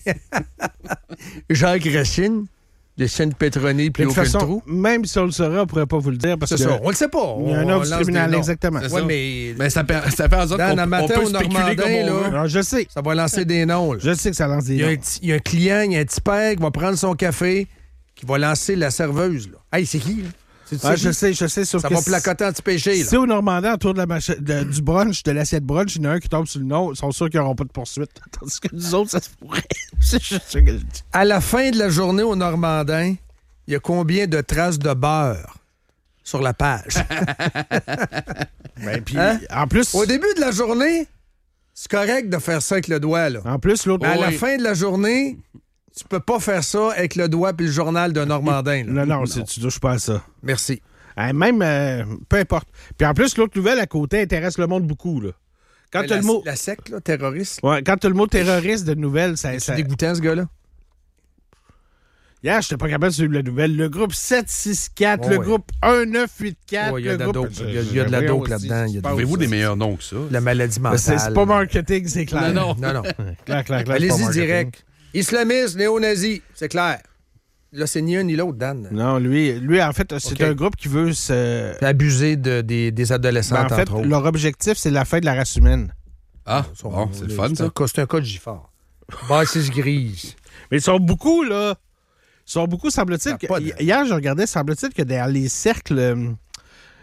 Jacques Racine, de Sainte-Pétronie, puis De au toute façon, Peltrou. même si on le saurait, on pourrait pas vous le dire parce C'est que ça, on le sait pas. il y a un On offre lance criminel, des noms. exactement. C'est Ouais, ça. mais Mais ça, fait- ça fait en sorte Dans qu'on un on matin peut au spéculer Normandin, comme on là. veut. Alors, je sais. ça va lancer des noms. là. Je sais que ça lance des Il y, a un noms. petit- il y a un client, il y a un petit père qui va prendre son café, qui va lancer la serveuse. Là. Hey, c'est qui? Là? C'est- Ah, c'est je qui? sais, je sais. Sauf Ça que va si- placoter anti-péché. Si au Normandin, autour de la machi- de- du brunch, de l'assiette brunch, il y en a un qui tombe sur le nom, ils sont sûrs qu'ils n'auront pas de poursuite. Tandis que nous autres, ça se pourrait. C'est juste ça que je dis. À la fin de la journée au Normandin, il y a combien de traces de beurre sur la page? Ben, puis, Hein? en plus, Au début de la journée, c'est correct de faire ça avec le doigt. Là. en plus, l'autre. Mais à la oui. fin de la journée, tu peux pas faire ça avec le doigt puis le journal d'un Normandin. là. Non, non, c'est- tu touches pas à ça. Merci. Hein, même, euh, peu importe. Puis en plus, l'autre nouvelle à côté intéresse le monde beaucoup. Là. Quand Mais tu as la, le mot. la secte, là, terroriste, Ouais, quand t'as le mot terroriste de nouvelle, ça. c'est ça... dégoûtant, ce gars-là. Hier, j'étais pas capable de suivre la nouvelle. Le groupe sept six quatre, Oh, le ouais. groupe un neuf huit quatre. Oh, il y a le de la groupe- dope. Il y a- il y a de la Voyons dope aussi, là-dedans. Il y a c'est de- pas Avez-vous ça. des meilleurs noms que ça? La maladie mentale. C'est c'est pas marketing, c'est clair. Non, Non, non. Clair, clair, clair, c'est pas Allez-y marketing. direct. Islamiste, néo-nazi, c'est clair. Là, c'est ni un ni l'autre, Dan. Non, lui, lui en fait, c'est OK. un groupe qui veut se. Abuser de, des, des Ben, adolescentes, en fait, entre autres. leur objectif, c'est la fin de la race humaine. Ah, Sont- bon, c'est le fun, c'est ça. un cas- C'est un cas de Giffard. Bâtisse grise. Mais ils sont beaucoup, là. Ils sont beaucoup, semble-t-il. Ça a que- pas de- Hier, je regardais, semble-t-il que derrière les cercles. euh,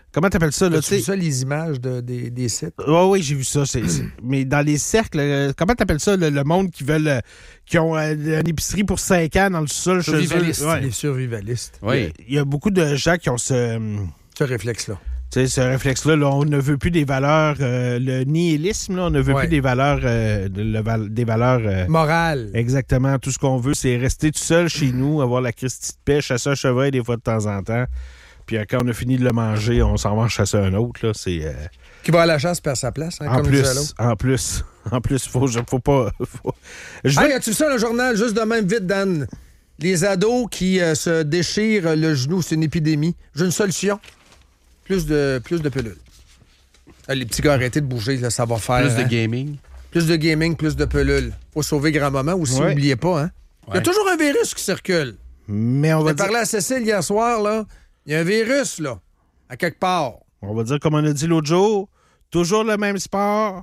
Comment t'appelles ça, là? Tu vu ça, les images de, des, des sites? Oui, oui, j'ai vu ça. C'est, c'est... Mais dans les cercles, euh, comment t'appelles ça, le, le monde qui veulent, euh, qui ont euh, une épicerie pour cinq ans dans le sol chez eux? Survivalistes. Ouais. Les survivalistes. Oui. Il y, a, il y a beaucoup de gens qui ont ce... Ce réflexe-là. Tu sais, ce réflexe-là, là, on ne veut plus des valeurs... Euh, le nihilisme, là, on ne veut Ouais. plus des valeurs... Euh, de, le val- des valeurs... Euh, Morale. exactement. Tout ce qu'on veut, c'est rester tout seul chez nous, avoir la Christie de paix, chasser un chevreuil des fois de temps en temps. Puis euh, quand on a fini de le manger, on s'en va en chasser un autre. Là. C'est, euh... Qui va à la chasse perd sa place, hein, en, comme disait l'autre. plus, en plus, en plus, faut, faut pas... Faut... Je Hey, veux- as-tu vu ça, le journal? Juste de même, vite, Dan. Les ados qui euh, se déchirent le genou, c'est une épidémie. J'ai une solution. Plus de, plus de pilules. Ah, les petits gars, arrêtez de bouger, là, ça va faire. Plus de hein. gaming. Plus de gaming, plus de pilules. Faut sauver grand-maman aussi, Ouais. n'oubliez pas. Hein? Il y a Ouais. toujours un virus qui circule. Mais on va, J'ai dire, parlé à Cécile hier soir, là. Il y a un virus, là, à quelque part. on va dire comme on a dit l'autre jour, toujours le même sport,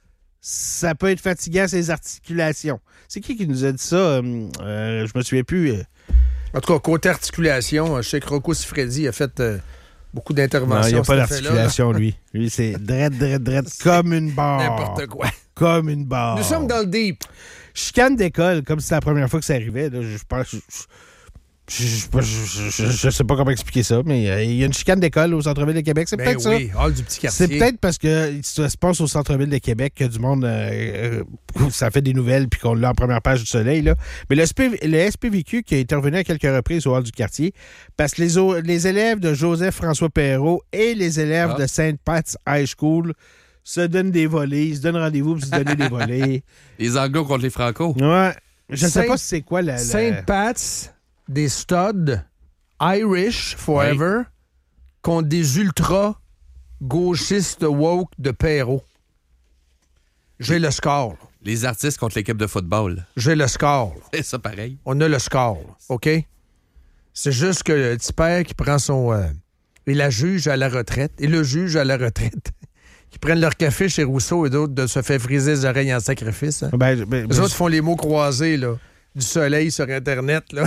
ça peut être fatigant ses articulations. C'est qui qui nous a dit ça? Euh, euh, je me souviens plus. euh. En tout cas, côté articulation, je sais que Rocco Siffredi a fait euh, beaucoup Non, d'interventions. il n'y a pas cet effet-là, d'articulation, lui. Lui, c'est drette, drette, drette, comme une là. barre. N'importe quoi. Comme une barre. Nous sommes dans le deep. Chicane d'école, comme si c'était la première fois que ça arrivait. Là, je pense... Je, je, je, je, je- je sais pas comment expliquer ça, mais euh, il y a une chicane d'école au centre-ville de Québec. C'est Ben peut-être ça. oui, hall du petit quartier. C'est peut-être parce que ça se passe au centre-ville de Québec que du monde, euh, euh, ça fait des nouvelles puis qu'on l'a en première page du Soleil. Là. Mais le, S P, le S P V Q qui a été revenu à quelques reprises au hall du quartier parce que les, o- les élèves de Joseph-François Perrault et les élèves Ah. de Saint Pat's High School se donnent des volets. Ils se donnent rendez-vous pour se donner des volets. Les Anglo contre les Franco. Ouais. Je sais Saint- pas si c'est quoi la... la- Saint Pat's, des studs, Irish Forever, contre des ultra gauchistes woke de Perrault. J'ai le score. là. Les artistes contre l'équipe de football. J'ai le score. là. C'est ça pareil. On a le score, là, OK? C'est juste que le petit père qui prend son... euh, et la juge à la retraite, et le juge à la retraite, qui prennent leur café chez Rousseau et d'autres de se faire friser les oreilles en sacrifice. Hein? Ben, ben, Les ben, autres font les mots croisés, là. Du soleil sur Internet, là.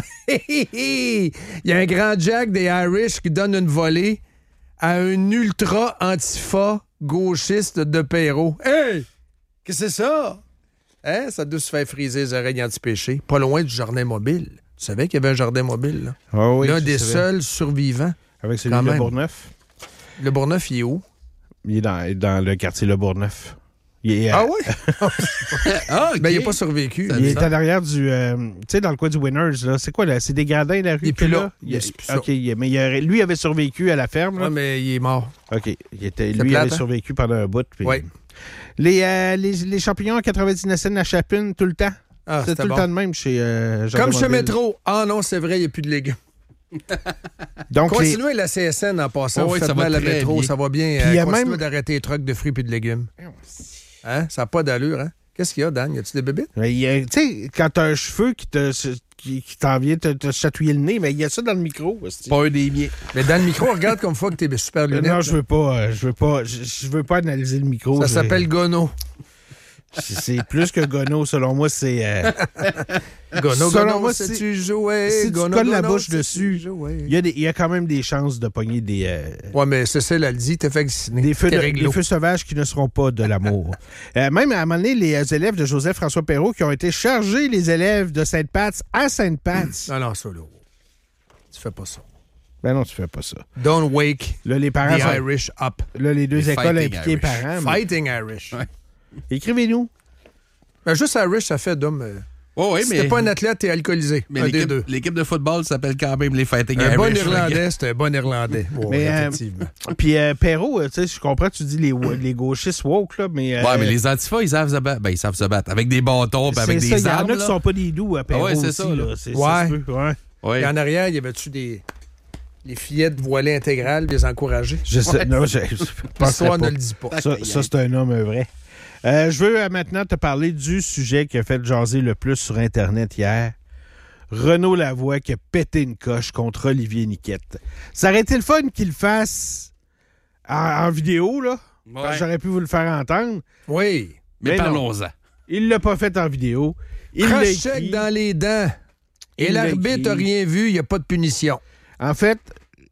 Il y a un grand Jack des Irish qui donne une volée à un ultra antifa gauchiste de Perrault. Hey! Qu'est-ce que c'est ça? Hein? Ça doit se faire friser les oreilles anti-péché. Pas loin du jardin mobile. Tu savais qu'il y avait un jardin mobile, là? Ah oui, L'un je des savais. seuls survivants. Avec celui quand de même. Bourgneuf. Le Bourgneuf, il est où? Il est dans, dans le quartier Le Bourgneuf. Il est, Ah euh, oui? Ah, OK. Ben, il n'a pas survécu. Ça il me est semble. en arrière du... euh, tu sais, dans le coin du Winners, là. C'est quoi, là? C'est des gradins, la rue? Il est plus puis là. Il est plus ça. OK, il est- mais il a- lui avait survécu à la ferme, là. Ouais, mais il est mort. OK. Il était, C'est lui plate, avait hein? survécu pendant un bout. puis- Ouais. Les, euh, les, les champignons à quatre-vingt-dix cents à Chapune, tout le temps. Ah, c'est c'était tout bon. le temps de même chez euh, Jardin Comme chez Mobile. Métro. Ah non, c'est vrai, il n'y a plus de légumes. Donc, les- Continuez la C S N en passant. Oh vous oui, faites ça va mal à très Métro, bien. ça va bien. Puis il y Euh, a continuez même- d'arrêter les trucks de fruits et de légumes. Hein? Ça n'a pas d'allure, hein? Qu'est-ce qu'il y a, Dan? Y a-tu des bébites? Mais il y a- tu sais, quand t'as un cheveu qui te qui, qui t'en vient te, te chatouiller le nez, mais il y a ça dans le micro. hostie. Pas un des miens. Mais dans le micro, regarde comme fois que t'es super lunettes. non, je veux pas, euh, je veux pas, je, je veux pas analyser le micro. Ça je- s'appelle Gono. C'est c'est plus que Gono, selon moi, c'est. euh, Gono, Selon Gono, moi, sais si- tu jouer? si tu Gono, colles la Gono, bouche sais-tu dessus, jouer? Il y, a des- il y a quand même des chances de pogner des, euh, Ouais, mais Cécile, elle le dit, t'es fait vacciner. des, feux T'es de- réglo. des feux sauvages qui ne seront pas de l'amour. Euh, même à un moment donné, les euh, élèves de Joseph-François Perrault qui ont été chargés, les élèves de Sainte-Pat's à Sainte-Pat's. Non, non, ça, là. Tu fais pas ça. Ben non, tu fais pas ça. Don't wake Là, les parents the sont- Irish up. Là, les deux Les écoles Fighting impliquées Irish. parents. mais- Fighting Irish. Ouais. Écrivez-nous. Ben, juste Irish, ça fait d'homme. euh, Oh, oui, si mais, t'es pas un athlète, t'es alcoolisé. mais un des l'équipe, deux. l'équipe de football s'appelle quand même les Fighting Un Irish. bon Irlandais, c'est un bon Irlandais. Ouais, Mais, euh, effectivement. Puis euh, Perrault, euh, tu sais, je comprends, tu dis les, les gauchistes woke, là, mais. euh, Ouais, mais les antifas, ils savent se battre. Ben, ils savent se battre. Avec des bâtons, puis avec c'est des ça, il y en armes. a qui là. sont pas des doux à Perrault. Ah ouais, c'est aussi, ça, là. C'est, Ouais. ça se peut, ouais. Ouais. Et en arrière, y avait-tu des. Les fillettes voilées intégrales, des encouragées? Je sais, non, je, je penserais L'histoire pas. ne le dit pas. Ça, ça, c'est un homme vrai. Euh, je veux euh, maintenant te parler du sujet qui a fait jaser le plus sur Internet hier. Renaud Lavoie qui a pété une coche contre Olivier Niquette. Ça aurait été le fun qu'il le fasse en, en vidéo, là. Ouais. J'aurais pu vous le faire entendre. Oui. Mais, Mais non. parlons-en. Il l'a pas fait en vidéo. Il l'a Cross-check écrit. dans les dents. Et Il l'a l'arbitre n'a écrit. rien vu, il n'y a pas de punition. En fait,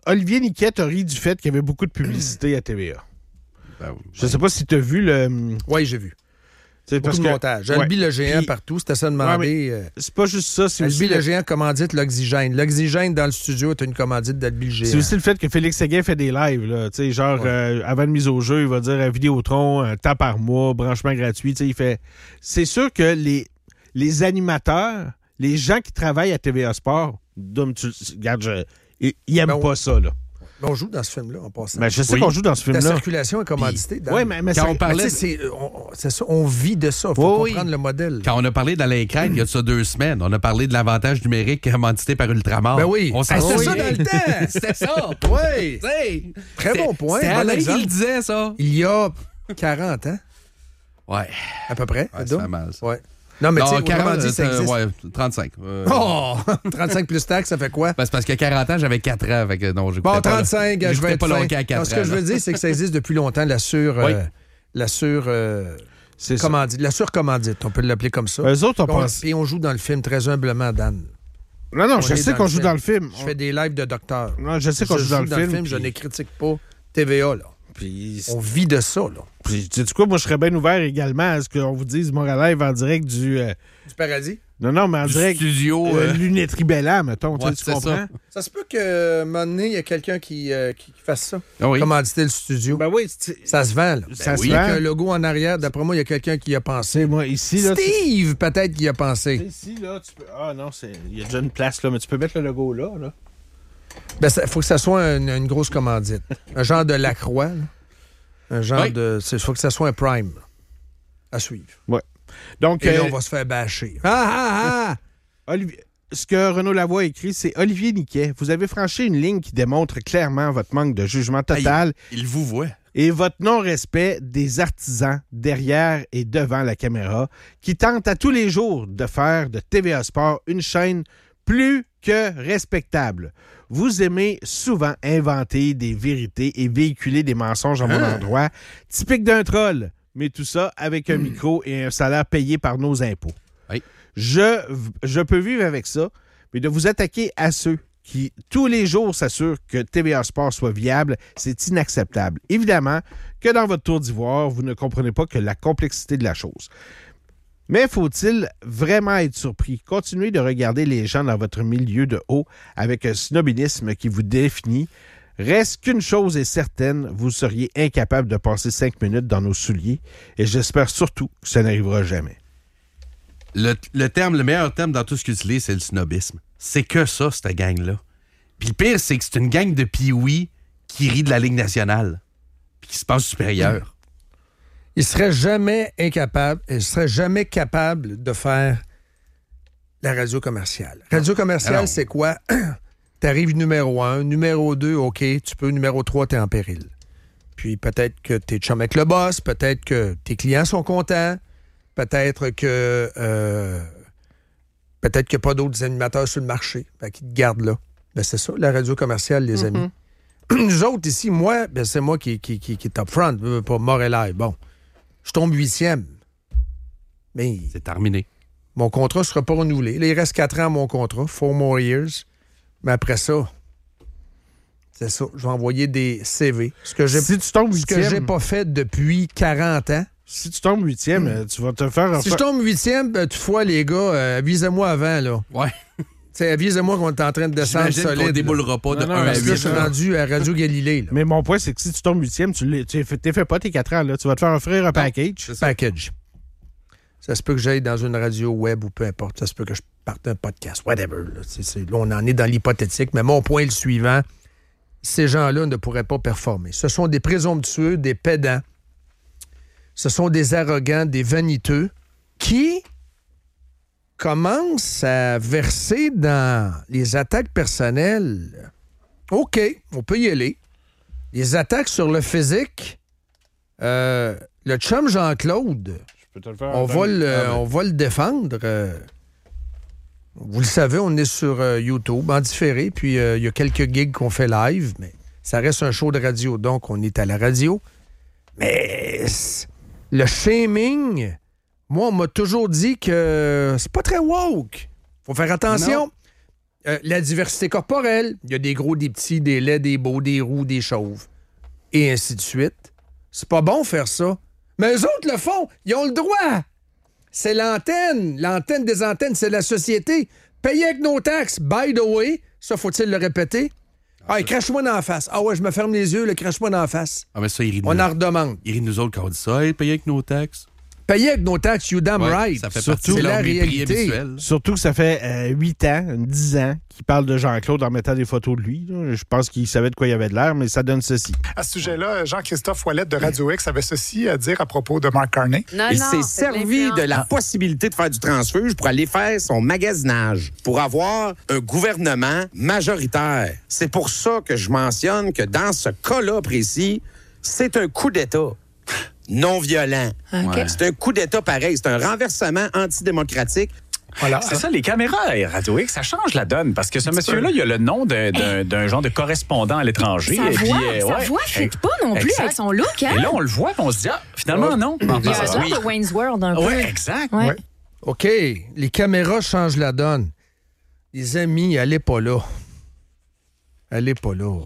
Olivier Niquette a ri du fait qu'il y avait beaucoup de publicité à T V A. Ben, Je sais pas si tu as vu le... Oui, j'ai vu. C'est Beaucoup de montage. Albi ouais. le géant Puis, partout, c'était ça demander. ouais, euh, c'est pas juste ça, c'est aussi... Albi le le- géant commandite l'oxygène. L'oxygène dans le studio est une commandite d'Albi le géant. C'est aussi le fait que Félix Séguin fait des lives, là. Tu sais, genre, Ouais. euh, avant de mise au jeu, il va dire à Vidéotron, un temps par mois, branchement gratuit. Tu sais, il fait. C'est sûr que les, les animateurs, les gens qui travaillent à T V A Sport, Dom, tu, regarde, je- ils, ils aiment Ben, pas on- ça, là. On joue dans ce film-là, en passant. Mais je sais Oui. qu'on joue dans ce La film-là. circulation est commanditée. Dan. Oui, mais, mais Quand ça- on parlait Mais tu sais, c'est, on- c'est ça, on vit de ça. Il faut Oui, comprendre oui. le modèle. Quand on a parlé d'Alain Crête, il y a de ça deux semaines, on a parlé de l'avantage numérique commandité par Ultramar. Ben oui. On s'en Ah, c'était souvient. ça dans le temps. C'était ça. Oui. T'sais, Très c'était- bon point. C'était Bon Alain qui exemple. le disait, ça. Il y a quarante ans, Ouais. à peu près. Ouais, Ado? ça fait mal, ça. Ouais. Non, mais tu sais, Non, autrement quarante, dit, ça euh, existe. ouais, trente-cinq. Euh, Oh! trente-cinq plus taxes, ça fait quoi? ben, c'est parce qu'à quarante ans, j'avais quatre ans. Fait que, non, j'écoutais Bon, pas, là. trente-cinq, je vais J'écoutais être pas fin. longtemps à quatre Non, ans. ce que je veux là. dire, c'est que ça existe depuis longtemps, la sur... Oui. euh, la sur... euh, c'est ça. commandite. La surcommandite, on peut l'appeler comme ça. Eux autres, on On- pense. Et on joue dans le film très humblement, Dan. Non, non, on je est sais dans qu'on le joue film. dans le film. Je fais des lives de docteur. Non, je sais qu'on Je joue dans le film. je puis- ne critique pas T V A, là. Puis, On vit de ça, là. puis, tu sais quoi, moi, je serais bien ouvert également à ce qu'on vous dise Montréal Live en direct du... euh, Du paradis? Non, non, mais en Du direct... studio. Euh, euh, Lunetterie Bella, mettons, tu sais, Ouais, tu c'est comprends? ça. Ça se peut que, un moment donné, il y a quelqu'un qui, euh, qui fasse ça. ah oui. Commanditer le studio. Ben oui, c'est- Ça se vend, là. ça Ben se oui. vend. Avec un logo en arrière, d'après moi, il y a quelqu'un qui y a pensé. C'est moi, ici, là... tu- Steve, peut-être, qui y a pensé. Ici, là, tu peux... Ah non, c'est... il y a déjà une place, là, mais tu peux mettre le logo là, là. Ben, il faut que ça soit une, une grosse commandite. Un genre de Lacroix, là. Un genre Oui. de... Il faut que ça soit un prime. À suivre. Donc, Et là, euh, on va se faire bâcher. Ah, ah, ah! Olivier- ce que Renaud Lavoie a écrit, c'est Olivier Niquet. Vous avez franchi une ligne qui démontre clairement votre manque de jugement total Il vous voit. et votre non-respect des artisans derrière et devant la caméra qui tentent à tous les jours de faire de T V A Sport une chaîne plus que respectable. Vous aimez souvent inventer des vérités et véhiculer des mensonges à mon Ah. endroit, typique d'un troll, mais tout ça avec un micro et un salaire payé par nos impôts. Oui. Je, je peux vivre avec ça, mais de vous attaquer à ceux qui, tous les jours, s'assurent que T V A Sport soit viable, c'est inacceptable. Évidemment que dans votre tour d'ivoire, vous ne comprenez pas que la complexité de la chose. Mais faut-il vraiment être surpris? Continuez de regarder les gens dans votre milieu de haut avec un snobinisme qui vous définit. Reste qu'une chose est certaine, vous seriez incapable de passer cinq minutes dans nos souliers et j'espère surtout que ça n'arrivera jamais. Le, le terme, le meilleur terme dans tout ce qu'il utilise, c'est le snobisme. C'est que ça, cette gang-là. Puis le pire, c'est que c'est une gang de pee-wee qui rit de la Ligue nationale. Puis qui se pense supérieure. Il serait jamais incapable, il serait jamais capable de faire la radio commerciale. Radio commerciale, Alors. c'est quoi? T'arrives numéro un, numéro deux, OK, tu peux, numéro trois, t'es en péril. Puis peut-être que t'es chum avec le boss, peut-être que tes clients sont contents, peut-être que euh, peut-être qu'il n'y a pas d'autres animateurs sur le marché, fait qu'ils te gardent là. Ben c'est ça, la radio commerciale, les amis. Nous autres ici, moi, ben c'est moi qui, qui, qui, qui est up front, euh, pas Montréal. Bon, je tombe huitième. Mais C'est terminé. mon contrat ne sera pas renouvelé. Là, il reste quatre ans à mon contrat, four more years. Mais après ça, c'est ça. Je vais envoyer des C V. Ce que j'ai Si tu tombes ce que j'ai huitième, pas fait depuis quarante ans. si tu tombes huitième, euh, tu vas te faire... Si je tombe huitième, ben, toutefois, les gars, euh, avisez-moi avant, là. Ouais. T'sais, avisez-moi qu'on est en train de descendre J'imagine qu'on solide. déboulera pas de Non, non, un à Parce que là, je suis huit. rendu à Radio Galilée, là. Mais mon point, c'est que si tu tombes huitième, tu l'es- tu t'es fait pas tes quatre ans. Là. Tu vas te faire offrir un package. C'est ça. Package. Ça se peut que j'aille dans une radio web ou peu importe. Ça se peut que je parte un podcast, whatever. Là, C'est- c'est- là, on en est dans l'hypothétique. Mais mon point est le suivant. Ces gens-là ne pourraient pas performer. Ce sont des présomptueux, des pédants. Ce sont des arrogants, des vaniteux qui commencent à verser dans les attaques personnelles. OK, on peut y aller. Les attaques sur le physique, euh, le chum Jean-Claude, Je peux te le faire. on va le, Ah, ben. on va le défendre. euh. Vous le savez, on est sur euh, YouTube en différé, puis euh, il y a quelques gigs qu'on fait live, mais ça reste un show de radio, donc on est à la radio. Mais c- le shaming, moi, on m'a toujours dit que c'est pas très woke. Faut faire attention. Euh, la diversité corporelle. Il y a des gros, des petits, des laids, des beaux, des roux, des chauves. Et ainsi de suite. C'est pas bon faire ça. Mais eux autres le font. Ils ont le droit. C'est l'antenne. L'antenne des antennes, c'est la société. Payez avec nos taxes. By the way, ça, faut-il le répéter? Ah, crache-moi dans la face. Ah ouais, je me ferme les yeux, le crache-moi dans la face. Ah, mais ça, il rit de On nous. en redemande. Il rit de nous autres quand on dit ça. Hey, payer avec nos taxes. Payez avec nos taxes, you damn Ouais, right. ça fait Surtout, partie de c'est leur la mépris réalité. habituel. Surtout que ça fait huit ans, dix ans qu'il parle de Jean-Claude en mettant des photos de lui. Là. Je pense qu'il savait de quoi il avait de l'air, mais ça donne ceci. À ce sujet-là, Jean-Christophe Ouellette de Radio X avait ceci à dire à propos de Mark Carney. Non, Il non, s'est c'est de servi de l'influence. la possibilité de faire du transfuge pour aller faire son magasinage, pour avoir un gouvernement majoritaire. C'est pour ça que je mentionne que dans ce cas-là précis, c'est un coup d'État non violent. OK. C'est un coup d'État pareil. C'est un renversement antidémocratique. Voilà. C'est ça, les caméras à Radio X, ça change la donne. Parce que ce monsieur-là, il a le nom de- d'un d'un genre de correspondant à l'étranger. Sa et puis, voix, euh, sa ouais. voix fit pas non plus Exact. avec son look, hein? Et là, on le voit, puis on se dit, ah, finalement, non. Il y a un genre Oui. de Wayne's World un peu. Oui, exact. Ouais. Ouais. OK, les caméras changent la donne. Les amis, allez pas là. Allez pas là.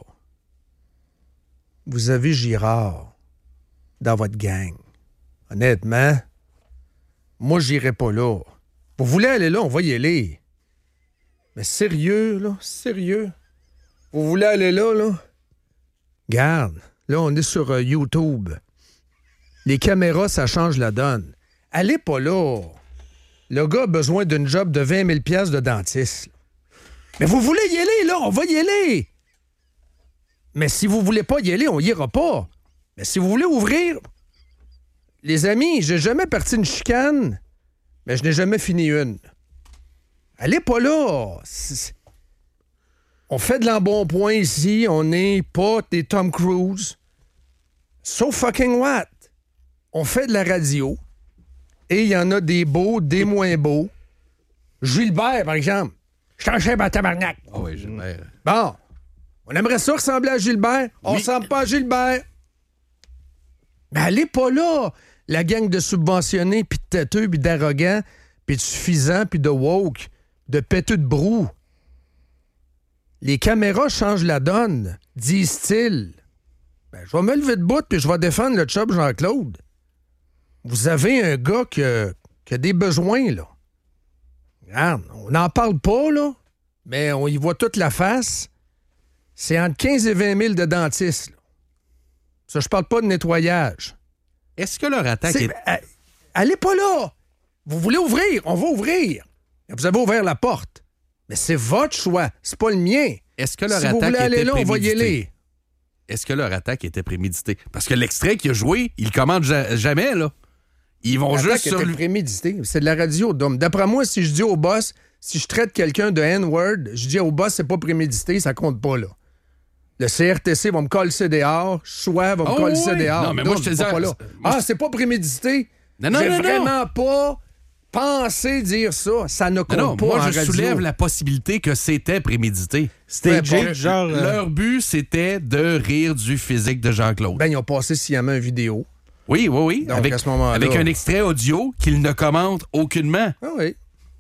Vous avez Girard dans votre gang. Honnêtement, moi, j'irai pas là. Vous voulez aller là, on va y aller. Mais sérieux, là, sérieux. Vous voulez aller là, là? Garde, là, on est sur euh, YouTube. Les caméras, ça change la donne. Allez pas là. Le gars a besoin d'une job de vingt mille dollars de dentiste. là. Mais vous voulez y aller, là, on va y aller. Mais si vous voulez pas y aller, on y ira pas. Mais si vous voulez ouvrir... Les amis, j'ai jamais parti une chicane, mais je n'ai jamais fini une. Allez pas là. C'est- On fait de l'embonpoint ici, on n'est pas des Tom Cruise. So fucking what? On fait de la radio, et il y en a des beaux, des moins beaux. Gilbert, par exemple. Je t'en chèpe à tabarnak. Ah oui, Gilbert. Bon, on aimerait ça ressembler à Gilbert. On Oui. ressemble pas à Gilbert. Mais allez pas là, la gang de subventionnés, puis de têteux, puis d'arrogants, puis de suffisants, puis de woke, de péteux de brou. Les caméras changent la donne, disent-ils. Ben, je vais me lever de bout, puis je vais défendre le chum Jean-Claude. Vous avez un gars qui a, qui a des besoins, là. Regarde, on n'en parle pas, là, mais on y voit toute la face. C'est entre quinze et vingt mille de dentistes, là. Ça, je parle pas de nettoyage. Est-ce que leur attaque C'est- est... euh, Allez pas là! Vous voulez ouvrir? On va ouvrir. Vous avez ouvert la porte. Mais c'est votre choix. C'est pas le mien. Est-ce que leur Si vous attaque voulez aller était là, on va y préméditée? aller. Est-ce que leur attaque était préméditée? Parce que l'extrait qu'il a joué, il le commande ja- jamais, là. Ils vont L'attaque juste sur était lui. préméditée. C'est de la radio, Dom. D'après moi, si je dis au boss, si je traite quelqu'un de N-word, je dis au boss, c'est pas prémédité, ça compte pas, là. Le C R T C va me coller dehors, Choix va me Oh, coller oui. dehors. Non, mais moi, Dom, je te va dis- pas là. moi, Ah, je- c'est pas prémédité? Non, non, J'ai non, non. vraiment pas pensé dire ça. Ça ne compte Non, non, pas moi, en je radio. soulève la possibilité que c'était prémédité. Stagé, Ouais, genre... euh, Leur but, c'était de rire du physique de Jean-Claude. Ben, ils ont passé sciemment une vidéo. oui, oui, oui. Donc, avec, à ce moment-là- avec un extrait audio qu'ils ne commentent aucunement. Ah oui.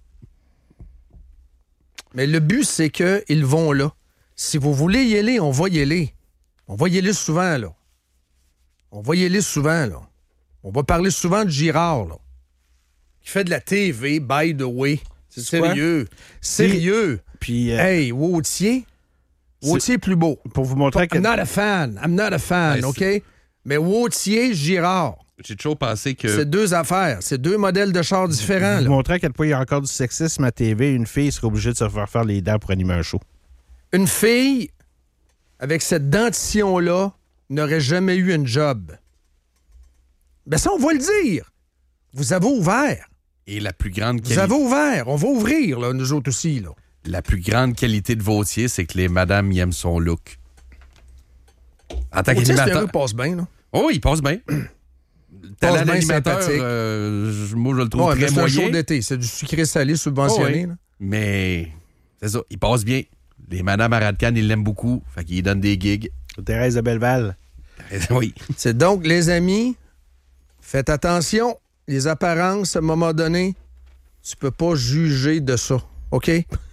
Mais le but, c'est qu'ils vont là. Si vous voulez y aller, on va y aller. On va y aller souvent, là. On va y aller souvent, là. On va parler souvent de Girard, là. Qui fait de la T V, by the way. C'est quoi? sérieux. Sérieux. Puis, euh, Hey, Wautier. Wautier est plus beau. pour vous montrer que... I'm not a fan. I'm not a fan, Hey, OK? Mais Wautier, Girard, J'ai toujours pensé que... c'est deux affaires. C'est deux modèles de chars différents, Vous là. montrer à quel point il y a encore du sexisme à T V. Une fille serait obligée de se faire faire les dents pour animer un show. Une fille avec cette dentition-là n'aurait jamais eu un job. Ben ça, on va le dire. Vous avez ouvert. Et la plus grande Vous qualité... avez ouvert. On va ouvrir, là, nous autres aussi, là. La plus grande qualité de Vautier, c'est que les madames y aiment son look. En tant Wautier, c'est un qu'animateur... gars qui passe bien, là. Oh, il passe bien. Passe Talent bien d'animateur, sympathique. euh, je- moi, je le trouve Ouais, mais très c'est un show moyen. d'été. C'est du sucré salé subventionné, Oh, oui. là. Mais c'est ça, il passe bien. Les madames à Radcan, ils l'aiment beaucoup. Fait qu'ils donnent des gigs. Thérèse de Belleval. Oui. C'est donc, les amis, faites attention. Les apparences, à un moment donné, tu peux pas juger de ça. OK?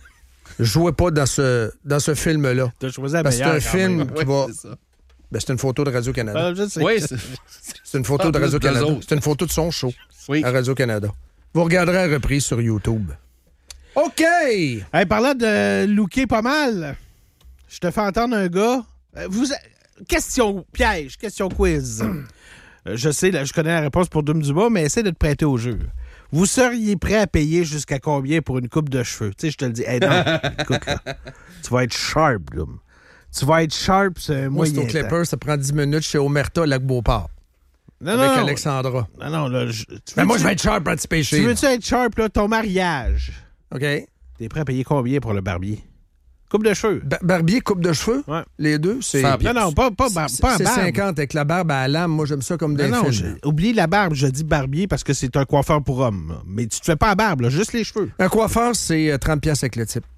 jouez pas dans ce, dans ce film-là. T'as choisi la Parce que c'est meilleure, un quand film même. qui Ouais, va... c'est ça. Ben, c'est une photo de Radio-Canada. Ah, je sais. Oui, c'est... C'est une photo de Ah, Radio-Canada. d'eux autres. C'est une photo de son show Oui. à Radio-Canada. Vous regarderez la reprise sur YouTube. OK! Hey, parlant de looker pas mal, je te fais entendre un gars. Euh, Vous, question piège, question quiz. Euh, je sais, là, je connais la réponse pour Dum Dumas, mais essaie de te prêter au jeu. Vous seriez prêt à payer jusqu'à combien pour une coupe de cheveux? Tu sais, je te le dis. Hey, non, écoute, là, tu vas être sharp, Dum. Tu vas être sharp, c'est Moi, c'est moyen au Clipper, ça prend dix minutes chez Omerta, Lac-Beauport. Non, Avec non, Alexandra. Non, non, là, je, tu Ben, moi, veux-tu- je vais être sharp anti-péché. Tu veux-tu être sharp, là, ton mariage? OK. T'es prêt à payer combien pour le barbier? Coupe de cheveux. Ba- barbier, coupe de cheveux, Ouais. les deux, c'est... cent Non, piastres. non, pas, pas, bar- C'est pas en c'est barbe. cinquante avec la barbe à la lame. Moi, j'aime ça comme des Non, non, films. je- oublie la barbe, je dis barbier parce que c'est un coiffeur pour homme. là. Mais tu te fais pas la barbe, là, juste les cheveux. Un coiffeur, c'est euh, trente piastres avec le type.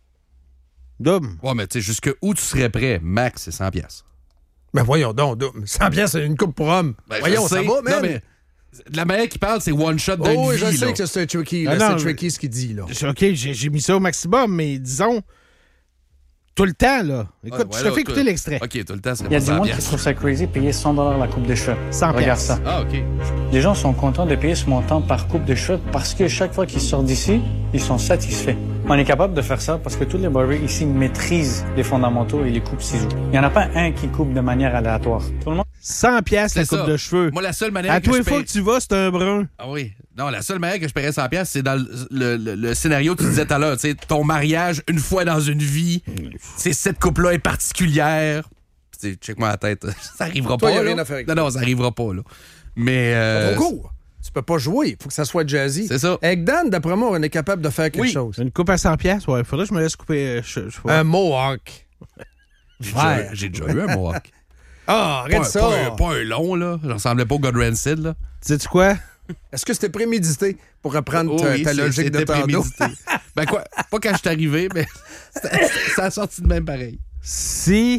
Dum. Ouais, mais tu sais, jusque où tu serais prêt, max, c'est cent piastres. Ben voyons donc, donc, cent piastres, c'est une coupe pour homme. Ben, voyons, je ça sais. va, man? Non, mais la manière qu'il parle, c'est one shot d'une Oh, vie, je là. sais que c'est tricky, là. Ah non, c'est tricky ce qu'il dit, là. Je- OK, j'ai j'ai mis ça au maximum, mais disons, tout le temps, là. Écoute, Ouais, je ouais, te là, fais écouter tout- l'extrait. OK, tout le temps, c'est Il y a pas du cent monde qui piastres. trouve ça crazy, payer cent dollars la coupe de cheveux. cent Regarde piastres. ça. Ah, OK. Les gens sont contents de payer ce montant par coupe de cheveux parce que chaque fois qu'ils sortent d'ici, ils sont satisfaits. On est capable de faire ça parce que tous les barbers ici maîtrisent les fondamentaux et les coupes ciseaux. Il n'y en a pas un qui coupe de manière aléatoire. Tout le monde cent piastres la C'est coupe ça. de cheveux. Moi, la seule manière À que tous je les fois paye- que tu vas, c'est un brun. Ah oui. Non, la seule manière que je paierais cent piastres, c'est dans le, le- le- le scénario que tu disais tout à l'heure. Tu sais, ton mariage, une fois dans une vie, c'est cette coupe-là est particulière. Tu sais, check-moi la tête. Ça arrivera Toi, pas, y a là. rien à faire avec Non, non, ça arrivera pas, là. Mais... euh, Trop court. Tu peux pas jouer. Il faut que ça soit jazzy. C'est ça. Avec Dan, d'après moi, on est capable de faire quelque Oui. chose. Une coupe à cent piastres, ouais. Faudrait que je me laisse couper. euh, je- je- Un mohawk. J'ai déjà, j'ai déjà eu un mohawk. Ah, Pas, arrête un- ça. pas un, pas un long, là. Je ressemblais pas au God Rancid, là. Sais-tu quoi? Est-ce que c'était prémédité pour reprendre Oh ta, oui, ta c'est- logique de c'était tantôt? prémédité. Ben quoi, pas quand je suis arrivé, mais c'était- ça a sorti de même pareil. Si...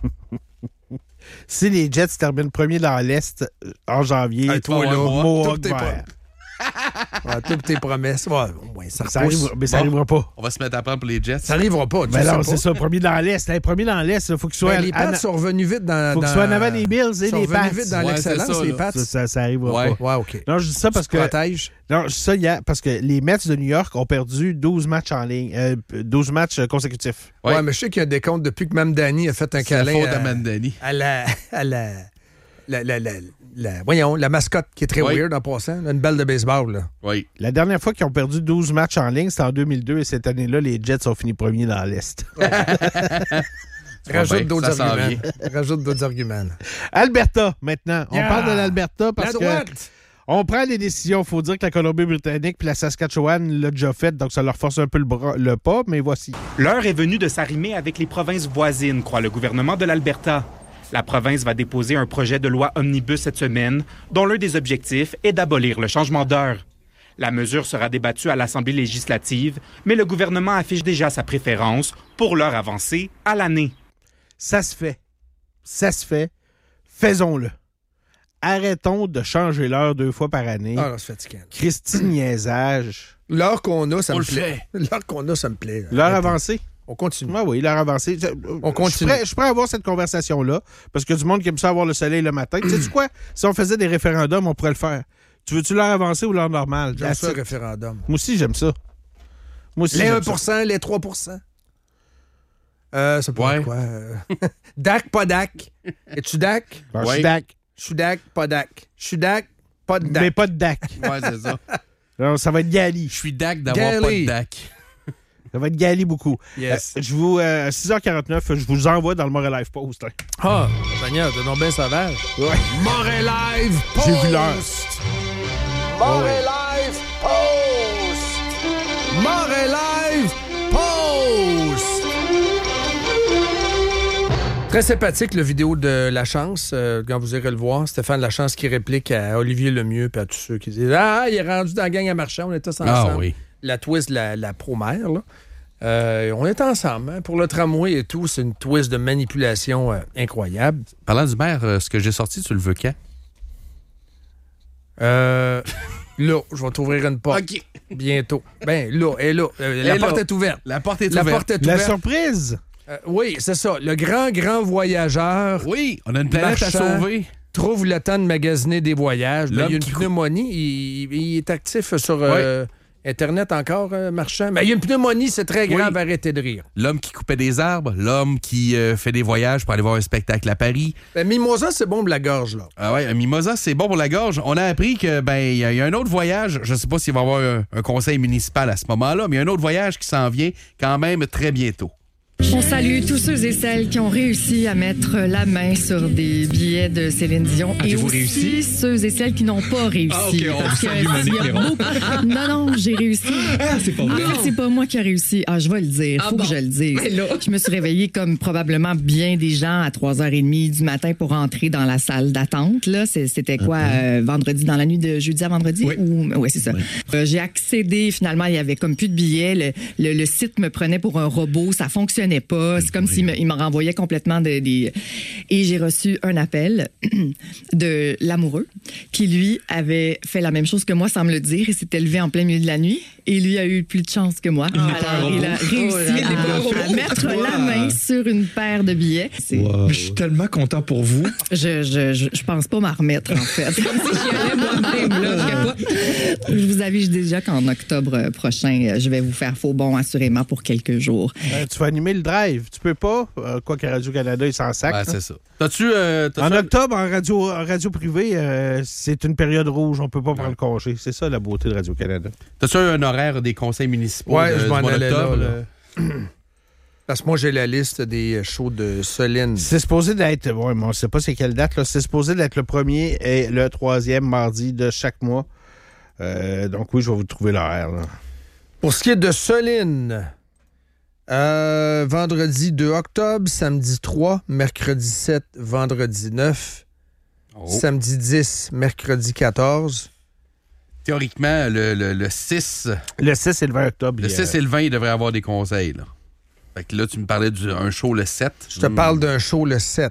si les Jets terminent premier dans l'Est euh, en janvier, Hey, toi, tu vas là, avoir un Mohawk toutes tes vert. Ouais, toutes tes promesses. Ouais, ouais, ça Ça repousse. arrivera, mais ça Bon. arrivera pas. On va se mettre à prendre pour les Jets. Ça arrivera pas. Tu Ben sais non, pas. c'est ça, premier dans l'Est. Hey, premier dans l'Est, il faut qu'il soit... Ben, les en- Pats sont revenus vite dans. faut que dans- ce soit en avant des Bills et sont des revenus Pats. vite dans Ouais, l'excellence, c'est ça, les là. Pats. Ça, ça, ça arrivera Ouais. pas. Ouais, OK. Non, je dis ça parce Tu que... protèges. Non, je dis ça hier parce que les Mets de New York ont perdu douze matchs en ligne, euh, douze matchs euh, consécutifs. Ouais. Ouais. mais je sais qu'il y a des comptes depuis que Mme Danny a fait un C'est la câlin faute à, à Mandani. à la... À la... La, la, la, la- voyons, la mascotte qui est très Oui. weird en passant. Là, une balle de baseball, là. Oui. La dernière fois qu'ils ont perdu douze matchs en ligne, c'était en deux mille deux et cette année-là, les Jets ont fini premiers dans l'Est. Rajoute bien, d'autres ça s'en arguments. Rajoute d'autres arguments. là. Alberta, maintenant. On Yeah. parle de l'Alberta parce La que droite! on prend des décisions. Faut dire que la Colombie-Britannique puis la Saskatchewan l'a déjà fait, donc ça leur force un peu le, bras, le pas, mais voici. L'heure est venue de s'arrimer avec les provinces voisines, croit le gouvernement de l'Alberta. La province va déposer un projet de loi omnibus cette semaine, dont l'un des objectifs est d'abolir le changement d'heure. La mesure sera débattue à l'Assemblée législative, mais le gouvernement affiche déjà sa préférence pour l'heure avancée à l'année. Ça se fait. Ça se fait. Faisons-le. Arrêtons de changer l'heure deux fois par année. Ah, non, c'est fatigant. Christy niaisage. L'heure qu'on a, ça On me le plaît. L'heure qu'on a, ça me plaît. L'heure Arrêtez. avancée. On continue. Oui, oui, l'heure avancée. Je- On continue. Je suis prêt, je suis prêt à avoir cette conversation-là, parce que du monde qui aime ça avoir le soleil le matin. Tu sais quoi? Si on faisait des référendums, on pourrait le faire. Tu veux-tu l'heure avancée ou l'heure normale? J'aime That's ça, it. référendum. Moi aussi, j'aime ça. Moi aussi, Les j'aime un pour cent, les trois pour cent. Euh, c'est pas Ouais. quoi. euh, D A C, pas D A C. Es-tu D A C? ça. Ben, Je Ouais. suis D A C, Je suis D A C, pas D A C. Je suis D A C, pas de D A C. mais pas de D A C. Ouais, c'est ça. Non, ça va être Gali. Je suis dac d'avoir pas Gally. de dac. Ça va être Gali beaucoup. Yes. Euh, je vous, euh, six heures quarante-neuf, je vous envoie dans le Montréal Live Post. hein. Ah, Seigneur, t'es donc bien sauvage. Ouais. Montréal Live Post. J'ai vu l'heure. Montréal Live Post. Montréal Live Post. Très sympathique, le vidéo de La Chance, euh, quand vous irez le voir. Stéphane La Chance qui réplique à Olivier Lemieux et à tous ceux qui disent « Ah, il est rendu dans la gang à Marchand, on était ensemble. Ah oui. La twist, la, la pro-mère, là. Euh, on est ensemble. Hein, pour le tramway et tout, c'est une twist de manipulation euh, incroyable. Parlant du maire, euh, ce que j'ai sorti, tu le veux quand? Euh, Là, je vais t'ouvrir une porte. OK. Bientôt. Ben, là, elle est là. Euh, la Elle porte là. est ouverte. La porte est La ouverte. porte est La ouverte. surprise! Euh, oui, c'est ça. Le grand, grand voyageur. Oui, on a une planète à marchand, sauver. Trouve le temps de magasiner des voyages. Là, L'homme il y a une qui cou- pneumonie. Il, il est actif sur euh, Internet encore, euh, marchand. Mais il y a une pneumonie, c'est très grave. Oui. Arrêtez de rire. L'homme qui coupait des arbres, l'homme qui euh, fait des voyages pour aller voir un spectacle à Paris. Ben, Mimosa, c'est bon pour la gorge, là. Ah ouais, un mimosa, c'est bon pour la gorge. On a appris que ben il y, a- il y a un autre voyage. Je sais pas s'il va y avoir un, un conseil municipal à ce moment-là, mais il y a un autre voyage qui s'en vient quand même très bientôt. On salue tous ceux et celles qui ont réussi à mettre la main sur des billets de Céline Dion et Avez-vous aussi réussi? ceux et celles qui n'ont pas réussi. Ah, OK, on Parce que salue Monique s'il y a Néron. beaucoup- Non, non, j'ai réussi. Ah, c'est pas vrai. En fait, c'est pas moi qui a réussi. Ah, je vais le dire. Ah Faut bon? que je le dise. Mais là- Je me suis réveillée comme probablement bien des gens à trois heures trente du matin pour entrer dans la salle d'attente. Là, C'est- c'était quoi, euh, vendredi, dans la nuit de jeudi à vendredi? Oui. Ou... Oui, c'est ça. Euh, j'ai accédé, finalement, il y avait comme plus de billets. Le, le, le site me prenait pour un robot. Ça fonctionnait pas. C'est comme s'il me, il me renvoyait complètement de- des... Et j'ai reçu un appel de l'amoureux qui, lui, avait fait la même chose que moi sans me le dire. Il s'était levé en plein milieu de la nuit et lui a eu plus de chance que moi. Il n'est pas un Alors, il a robot. réussi Oh, il n'est pas un à, robot. à mettre Wow. la main sur une paire de billets. C'est- Wow. Je suis tellement content pour vous. Je, je, je, je pense pas m'en remettre, en fait. Comme si j'y allais moi-même, là. Je capote. Je vous avise déjà qu'en octobre prochain, je vais vous faire faux bond, assurément, pour quelques jours. Euh, tu vas animer le drive. Tu peux pas, euh, quoi que Radio-Canada, il s'en sac. Ouais, c'est ça. T'as-tu. euh, t'as-tu En un- octobre, en radio, en radio privée, euh, c'est une période rouge. On peut pas prendre congé. C'est ça, la beauté de Radio-Canada. T'as-tu un horaire des conseils municipaux Ouais, de, je du m'en mois allais là. d'octobre, là. là? Parce que moi, j'ai la liste des shows de Céline. C'est supposé d'être. Ouais, mais on ne sait pas c'est quelle date. Là. C'est supposé d'être le premier et le troisième mardi de chaque mois. Euh, donc, oui, je vais vous trouver l'horaire. là. Pour ce qui est de Céline, euh, vendredi deux octobre, samedi trois, mercredi sept, vendredi neuf, Oh. samedi dix, mercredi quatorze. Théoriquement, le, le, le six. Le six et le vingt octobre. Le il y a- six et le vingt, il devrait avoir des conseils. Là. Fait que là, tu me parlais d'un show le sept. Je te Hmm. parle d'un show le sept.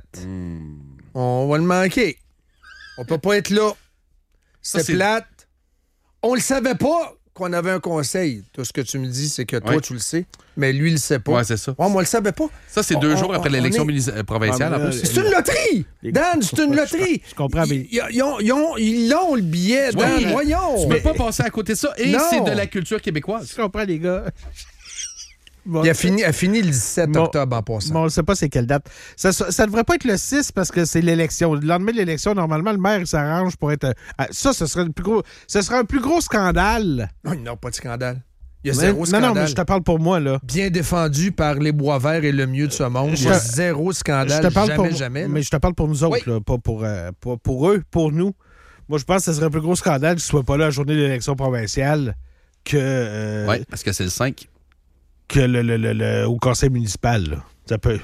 On va le manquer. On peut pas être là. Ça, C'est c'est- plate. On le savait pas qu'on avait un conseil. Tout ce que tu me dis, c'est que toi, Ouais. tu le sais, mais lui, il le sait pas. Ouais, c'est ça. Ouais, moi, on le savait pas. Ça, c'est deux On- jours on- après on l'élection est- munis- euh, provinciale. Ah, mais en là, plus. C'est une loterie! Dan, c'est une loterie! Je comprends, mais. Ils, ils ont, ils ont- ils ont le billet, Dan, Oui, voyons! Tu peux pas passer à côté de ça. Et Non. c'est de la culture québécoise. Je comprends, les gars. Bon, Il a fini, a fini le dix-sept Bon. octobre en passant. Bon, on ne sait pas c'est quelle date. Ça, ça devrait pas être le six parce que c'est l'élection. Le lendemain de l'élection, normalement, le maire il s'arrange pour être. euh, ça, ce serait le plus gros. Ce serait un plus gros scandale. Non, ils n'ont pas de scandale. Il y a Mais- zéro non, scandale. non, mais je te parle pour moi, là. Bien défendu par les Boisverts et le mieux de ce monde. Il y a Je- zéro scandale. Je te parle jamais, pour, jamais. là. Mais je te parle pour nous autres, Oui. là, pas pour, euh, pas pour eux, pour nous. Moi, je pense que ce serait un plus gros scandale qu'ils ne soient pas là à la journée de l'élection provinciale que, euh, Oui, parce que c'est le cinq. que le, le- le- le- au conseil municipal. Là. Ça peut.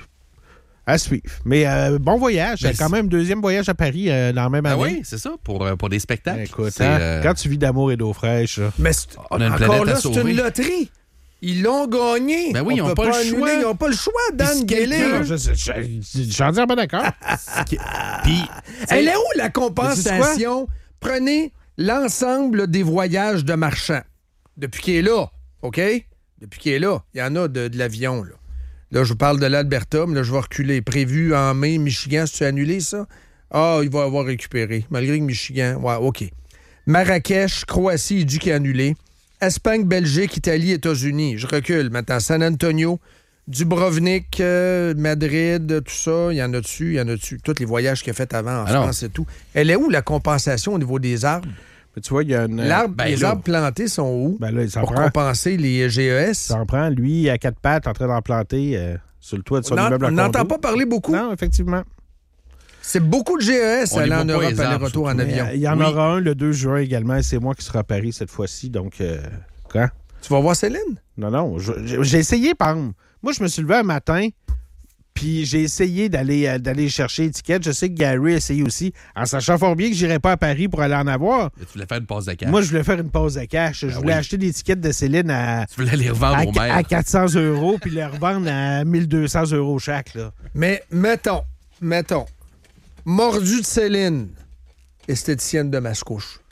À suivre. Mais euh, bon voyage. Ben, C'est quand même deuxième voyage à Paris euh, dans la même Ah année. oui, c'est ça, pour, euh, pour des spectacles. Écoute, C'est, hein, euh, quand tu vis d'amour et d'eau fraîche, là. Mais c'est- On a une encore planète là, à c'est sauver. une loterie. Ils l'ont gagné. Ben oui, On ils ont peut pas le annuler, choix. Ils n'ont pas le choix, Puis Dan si Guélé. quelqu'un- Je, je, je, je suis entièrement d'accord. Puis, Elle est où la Mais compensation? Prenez l'ensemble des voyages de marchands. Depuis qu'il est là, OK? Depuis qu'il est là. Il y en a de, de l'avion, là. Là, je vous parle de l'Alberta, mais là, je vais reculer. Prévu en mai, Michigan, c'est-tu annulé, ça? Ah, il va avoir récupéré. Malgré que Michigan, ouais, OK. Marrakech, Croatie, il dit qu'il est annulé. Espagne, Belgique, Italie, États-Unis. Je recule. Maintenant, San Antonio, Dubrovnik, euh, Madrid, tout ça, il y en a dessus, il y en a dessus. Tous les voyages qu'il a fait avant en Ah non. France et tout. Elle est où, la compensation au niveau des arbres? Mais tu vois, il y a une. L'arbre, ben les là- arbres plantés sont où? Ben là, il s'en Pour prend. compenser les G E S? Ça en prend, lui, à quatre pattes, en train d'en planter euh, sur le toit de son On n'en- immeuble à on n'entend condo. pas parler beaucoup. Non, effectivement. C'est beaucoup de G E S On les aller en voit pas, Europe, les arbres, aller-retour en surtout. avion. Mais, euh, Il y en Oui. aura un le deux juin également, et c'est moi qui serai à Paris cette fois-ci. Donc, euh, quand? Tu vas voir Céline? Non, non. je- je- J'ai essayé, par exemple. Moi, je me suis levé un matin, puis j'ai essayé d'aller euh, d'aller chercher l'étiquette. Je sais que Gary a essayé aussi, en sachant fort bien que je n'irais pas à Paris pour aller en avoir. tu voulais faire une passe de cash. Moi, je voulais faire une pause de cash. Je Ben voulais oui. acheter l'étiquette de Céline à, Tu voulais les revendre à, aux mères. à quatre cents euros, puis les revendre à mille deux cents euros chaque. Là. Mais mettons, mettons, mordu de Céline, esthéticienne de Mascouche.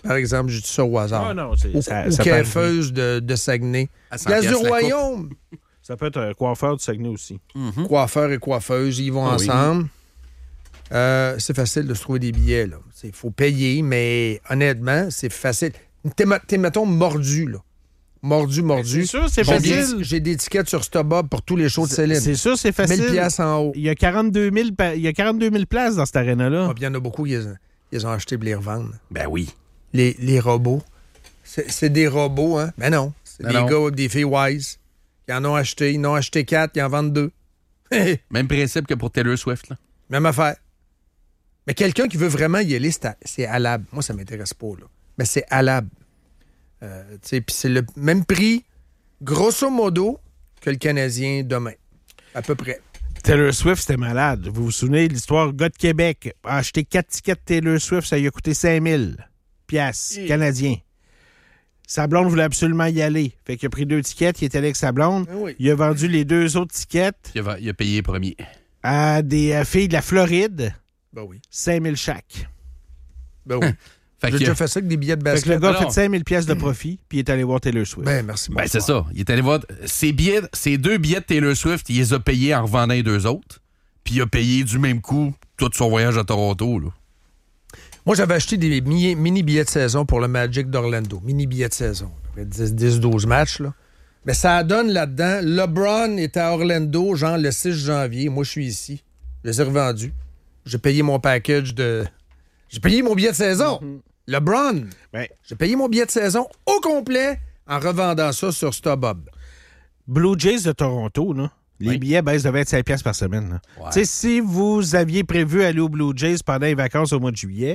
Par exemple, je dis ça au hasard. Ah non, c'est, ou ça, ou ça coiffeuse de, de Saguenay. Place du Royaume. Ça peut être un coiffeur du Saguenay aussi. Mm-hmm. Coiffeur et coiffeuse, ils vont oh, ensemble. Oui. Euh, c'est facile de se trouver des billets. Il faut payer, mais honnêtement, c'est facile. T'es, t'es mettons, mordu, là. Mordu, mordu. C'est sûr, c'est j'ai facile. Des, j'ai des tickets sur StubHub pour tous les shows de Céline. C'est sûr, c'est facile. mille piastres en haut. Il y a quarante-deux mille, il y a quarante-deux mille places dans cette aréna-là. Ah, il y en a beaucoup qui les, les ont achetés pour les revendre. Ben oui. Les, les robots. C'est, c'est des robots, hein? Ben non. C'est ben des non. gars, des filles wise. Ils en ont acheté. Ils en ont acheté quatre, ils en vendent deux. Même principe que pour Taylor Swift, là. Même affaire. Mais quelqu'un qui veut vraiment y aller, c'est, à, c'est Alab. Moi, ça m'intéresse pas, là. Mais c'est Alab. Euh, puis c'est le même prix, grosso modo, que le Canadien demain. À peu près. Taylor Swift, c'était malade. Vous vous souvenez de l'histoire? Gars de Québec a acheté quatre tickets de Taylor Swift, ça lui a coûté cinq mille piastres mmh. canadiens. Sa blonde voulait absolument y aller. Fait qu'il a pris deux tickets, il est allé avec sa blonde. Oui. Il a vendu les deux autres tickets. Il a, il a payé premier. À des euh, filles de la Floride. Ben oui. cinq mille chaque. Ben oui. J'ai déjà fait ça avec des billets de basket. Fait que le gars a fait cinq mille piastres de profit, puis il est allé voir Taylor Swift. Ben, merci. Ben, c'est ça. Il est allé voir... Ses, billets, ses deux billets de Taylor Swift, il les a payés en revendant les deux autres. Puis il a payé du même coup tout son voyage à Toronto, là. Moi, j'avais acheté des mini-billets de saison pour le Magic d'Orlando. Mini-billets de saison. dix douze matchs, là. Mais ça donne là-dedans. LeBron est à Orlando, genre le six janvier. Moi, je suis ici. Je les ai revendus. J'ai payé mon package de... J'ai payé mon billet de saison. Mm-hmm. LeBron. Ouais. J'ai payé mon billet de saison au complet en revendant ça sur StubHub. Blue Jays de Toronto, là. Les oui. billets baissent de vingt-cinq piastres par semaine. Ouais. Tu sais, si vous aviez prévu aller au Blue Jays pendant les vacances au mois de juillet,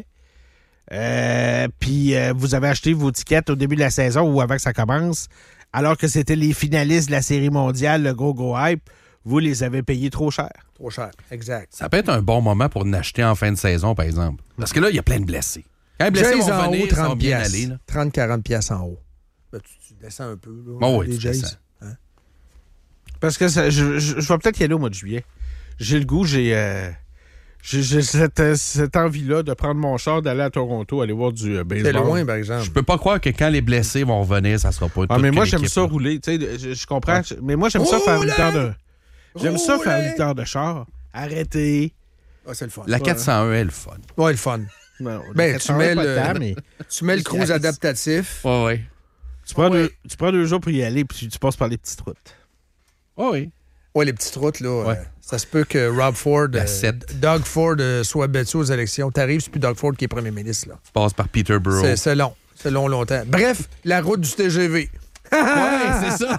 euh, puis euh, vous avez acheté vos tickets au début de la saison ou avant que ça commence, alors que c'était les finalistes de la Série mondiale, le gros gros hype, vous les avez payés trop cher. Trop cher, exact. Ça peut être un bon moment pour en acheter en fin de saison, par exemple. Parce que là, il y a plein de blessés. Quand les blessés vont venir, haut, trente ils vont bien aller. trente à quarante piastres en haut. Ben, tu, tu descends un peu. Là, bon, oui, les tu Jays. descends. Hein? Parce que ça, je, je, je vais peut-être y aller au mois de juillet. J'ai le goût, j'ai, euh, j'ai, j'ai cette, cette envie-là de prendre mon char, d'aller à Toronto, aller voir du euh, baseball. C'est loin, par exemple. Je peux pas croire que quand les blessés vont revenir, ça sera pas ah, mais moi, j'aime ça rouler. Tu sais, je, je comprends. Ouais. Mais moi, j'aime Roulez! ça faire huit heures de... J'aime Roulez! ça faire huit heures de char. Arrêter. Ah, c'est le fun. La quatre cent un est le fun. Ouais, le fun. Non, ben, tu mets, le, temps, mais... tu mets le cruise adaptatif. Ouais, ouais. Tu prends, ouais. deux, tu prends deux jours pour y aller, puis tu passes par les petites routes. Oh oui. Ouais, les petites routes, là. Ouais. Euh, ça se peut que Rob Ford, euh, Doug Ford euh, soit battu aux élections. T'arrives, c'est plus Doug Ford qui est premier ministre, là. Tu passes par Peterborough. C'est, c'est long. C'est long, longtemps. Bref, la route du T G V. Ouais, c'est ça.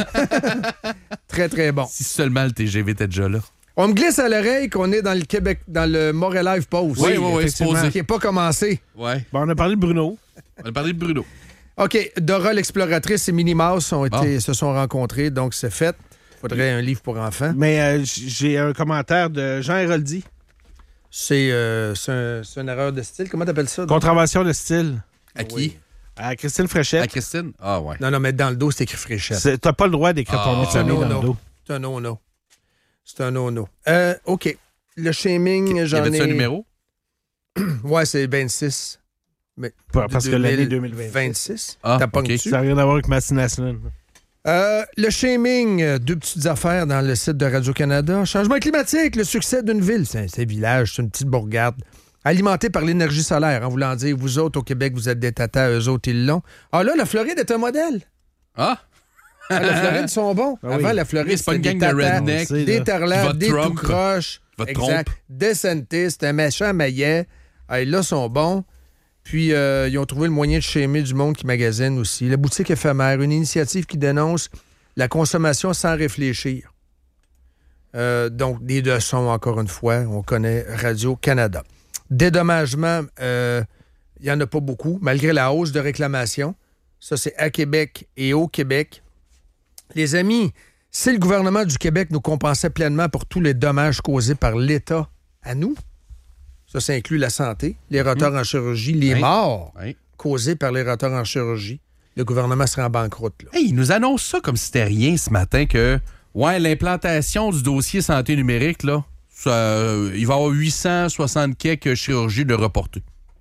Très, très bon. Si seulement le T G V était déjà là. On me glisse à l'oreille qu'on est dans le Québec, dans le Montréal Live Post. Oui, oui, oui, c'est qui n'est pas commencé. Ouais. Bon, on a parlé de Bruno. On a parlé de Bruno. OK. Dora l'exploratrice et Minnie Mouse ont été, bon. se sont rencontrés, donc c'est fait. Il faudrait un livre pour enfants. Mais euh, j'ai un commentaire de Jean Héroldi. C'est, euh, c'est, un, c'est une erreur de style. Comment t'appelles ça? Donc? Contravention de style. À qui? Oui. À Christine Fréchette. À Christine? Ah, ouais. Non, non, mais dans le dos, c'est écrit Fréchette. C'est, t'as pas le droit d'écrire ton nom de famille dans le dos. C'est un no-no. C'est un no-no. Euh, OK. Le shaming, j'en ai... Y avait-tu un numéro? Ouais, c'est vingt-six. Mais parce que l'année deux mille vingt-six. vingt-six? Ah, T'as pas okay. dessus? Ça n'a rien à voir avec Martin Asselin. Euh, le shaming, deux petites affaires dans le site de Radio-Canada. Changement climatique, le succès d'une ville. C'est un, c'est un village, c'est une petite bourgade. Alimenté par l'énergie solaire, en voulant dire, vous autres au Québec, vous êtes des tatas, eux autres, ils l'ont. Ah là, la Floride est un modèle. Ah! Ah, la Floride sont bons. Ah, Avant, oui. la Floride, c'est pas une gang de redneck, des tarlates, des tout croches. Votre exact. trompe. DeSantis, un méchant maillet. Ah, là, sont bons. Puis, euh, ils ont trouvé le moyen de shamer du monde qui magasine aussi. La boutique éphémère, une initiative qui dénonce la consommation sans réfléchir. Euh, donc, des leçons, encore une fois. On connaît Radio-Canada. Dédommagement, il euh, n'y en a pas beaucoup, malgré la hausse de réclamation. Ça, c'est à Québec et au Québec. Les amis, si le gouvernement du Québec nous compensait pleinement pour tous les dommages causés par l'État à nous, ça, ça inclut la santé, les retards mmh. en chirurgie, les oui. morts oui. causés par les retards en chirurgie, le gouvernement serait en banqueroute. Là. Hey, il nous annonce ça comme si c'était rien ce matin, que ouais, l'implantation du dossier santé numérique, là, ça, euh, il va y avoir huit cent soixante quelques chirurgies de reportées.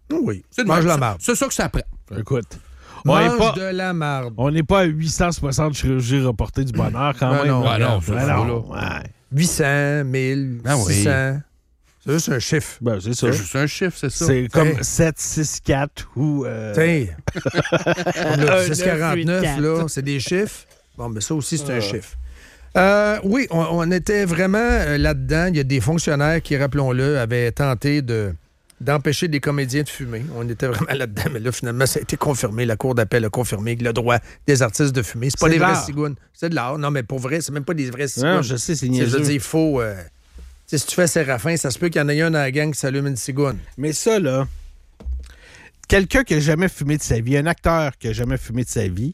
Oui. C'est mange même, la c'est- marde. C'est ça que ça prend. Écoute. On n'est Mange pas, de la marde. on n'est pas à huit cent soixante chirurgies reportées du bonheur quand Non, même. non, là. ouais, non, Ouais, ça, non, ça, ouais. huit cents, mille, Ah oui. six cents. C'est juste un chiffre. Ben, c'est ça. C'est juste un chiffre, c'est ça. C'est comme T'sais. sept, six, quatre ou... Euh... Tiens. Comme le Un, six neuf, quarante-neuf, huit, là, c'est des chiffres. Bon, mais ça aussi, c'est un Ah. chiffre. Euh, oui, on, on était vraiment euh, là-dedans. Il y a des fonctionnaires qui, rappelons-le, avaient tenté de, d'empêcher des comédiens de fumer. On était vraiment là-dedans, mais là, finalement, ça a été confirmé. La Cour d'appel a confirmé que le droit des artistes de fumer, c'est pas C'est des de vrais l'art. cigounes. C'est de l'art. Non, mais pour vrai, c'est même pas des vrais cigounes. Non, je sais, c'est Je niaiseux. veux dire, il faut... euh, tu sais, si tu fais Séraphin, ça se peut qu'il y en ait un dans la gang qui s'allume une cigoune. Mais ça, là, quelqu'un qui n'a jamais fumé de sa vie, un acteur qui n'a jamais fumé de sa vie,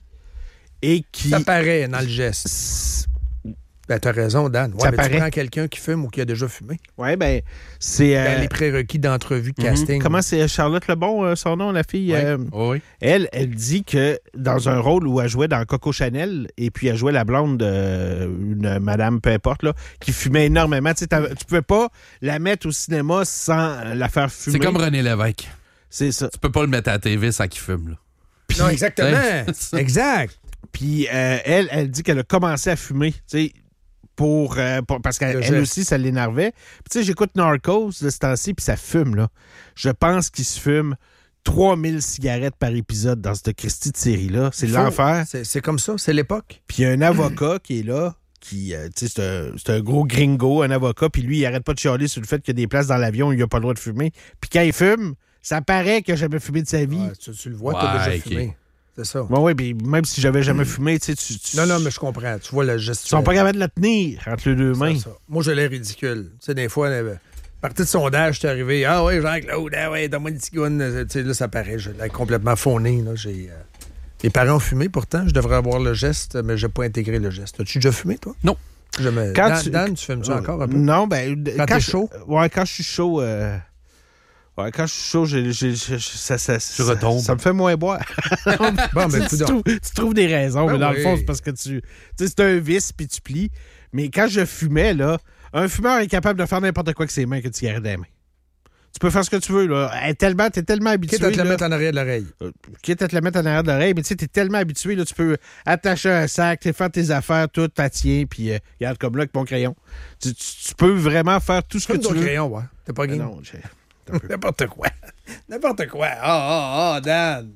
et qui... Ça paraît dans le geste. Ben, t'as raison, Dan. Ouais, Ça mais paraît. tu prends quelqu'un qui fume ou qui a déjà fumé. Oui, ben c'est... euh, Dans les prérequis d'entrevue de mhm. casting. Comment c'est Charlotte Lebon, euh, son nom, la fille? Oui. euh, Oh oui. Elle, elle dit que dans un rôle où elle jouait dans Coco Chanel, et puis elle jouait la blonde d'une madame, peu importe, là, qui fumait énormément. Tu sais, t'avais- tu pouvais pas la mettre au cinéma sans la faire fumer. C'est comme René Lévesque. C'est ça. Tu peux pas le mettre à la T V sans qu'il fume, là. Puis- Non, exactement. T'sais, exact. Puis euh, elle, elle dit qu'elle a commencé à fumer, tu sais, pour, euh, pour- parce Le qu'elle geste. elle aussi, ça l'énervait. Puis tu sais, j'écoute Narcos de ce temps-ci, puis ça fume, là. Je pense qu'il se fume trois mille cigarettes par épisode dans cette Christie de série-là. C'est Faut- l'enfer. C'est, c'est comme ça, c'est l'époque. Puis il y a un avocat qui est là, qui, euh, tu sais, c'est un, c'est un gros gringo, un avocat, puis lui, il arrête pas de chialer sur le fait qu'il y a des places dans l'avion où il n'a pas le droit de fumer. Puis quand il fume, ça paraît qu'il n'a jamais fumé de sa vie. Ouais, tu, tu le vois, t'as Ouais, déjà ok. fumé. C'est ça. Bon, oui, puis même si j'avais jamais fumé, tu sais, tu. tu- Non, non, mais je comprends. Tu vois la Ils gestion. sont pas capables de la tenir entre les deux mains. Moi, je l'ai ridicule. Tu sais, des fois, là, partie de sondage, j'étais arrivé. Ah oui, Jean-Claude, ah ouais, donne-moi une cigoune. Tu sais, là, ça paraît. Je l'ai complètement fauné. Là. J'ai, euh, Mes parents ont fumé, pourtant. Je devrais avoir le geste, mais j'ai pas intégré le geste. As-tu déjà fumé, toi? Non. Jamais. Quand Dan, tu- Dan, tu fumes-tu encore un peu? Non, ben. Quand t'es je- chaud? Ouais, quand je suis chaud. euh, Ouais, quand je suis chaud, j'ai, j'ai- j'ai- ça, ça, ça, retombe. ça me fait moins boire. Bon, ben, tu, coudonc. trouves, tu trouves des raisons, Ben mais dans oui. le fond, c'est parce que tu. Tu sais, c'est un vice, puis tu plies. Mais quand je fumais, là, un fumeur est capable de faire n'importe quoi avec ses mains que tu cigarette dans les mains. Tu peux faire ce que tu veux, là. Elle est tellement, t'es tellement habitué. Quitte à te la là, mettre en arrière de l'oreille. euh, quitte à te la mettre en arrière de l'oreille, mais tu sais, t'es tellement habitué, là, tu peux attacher un sac, t'es faire tes affaires, tout, t'as tiens, puis euh, regarde comme là avec mon crayon. Tu, tu- tu peux vraiment faire tout ce que Comme tu ton veux. crayon, ouais. T'es pas Mais game. non, j'ai- N'importe quoi. N'importe quoi. Ah, ah, ah, Dan.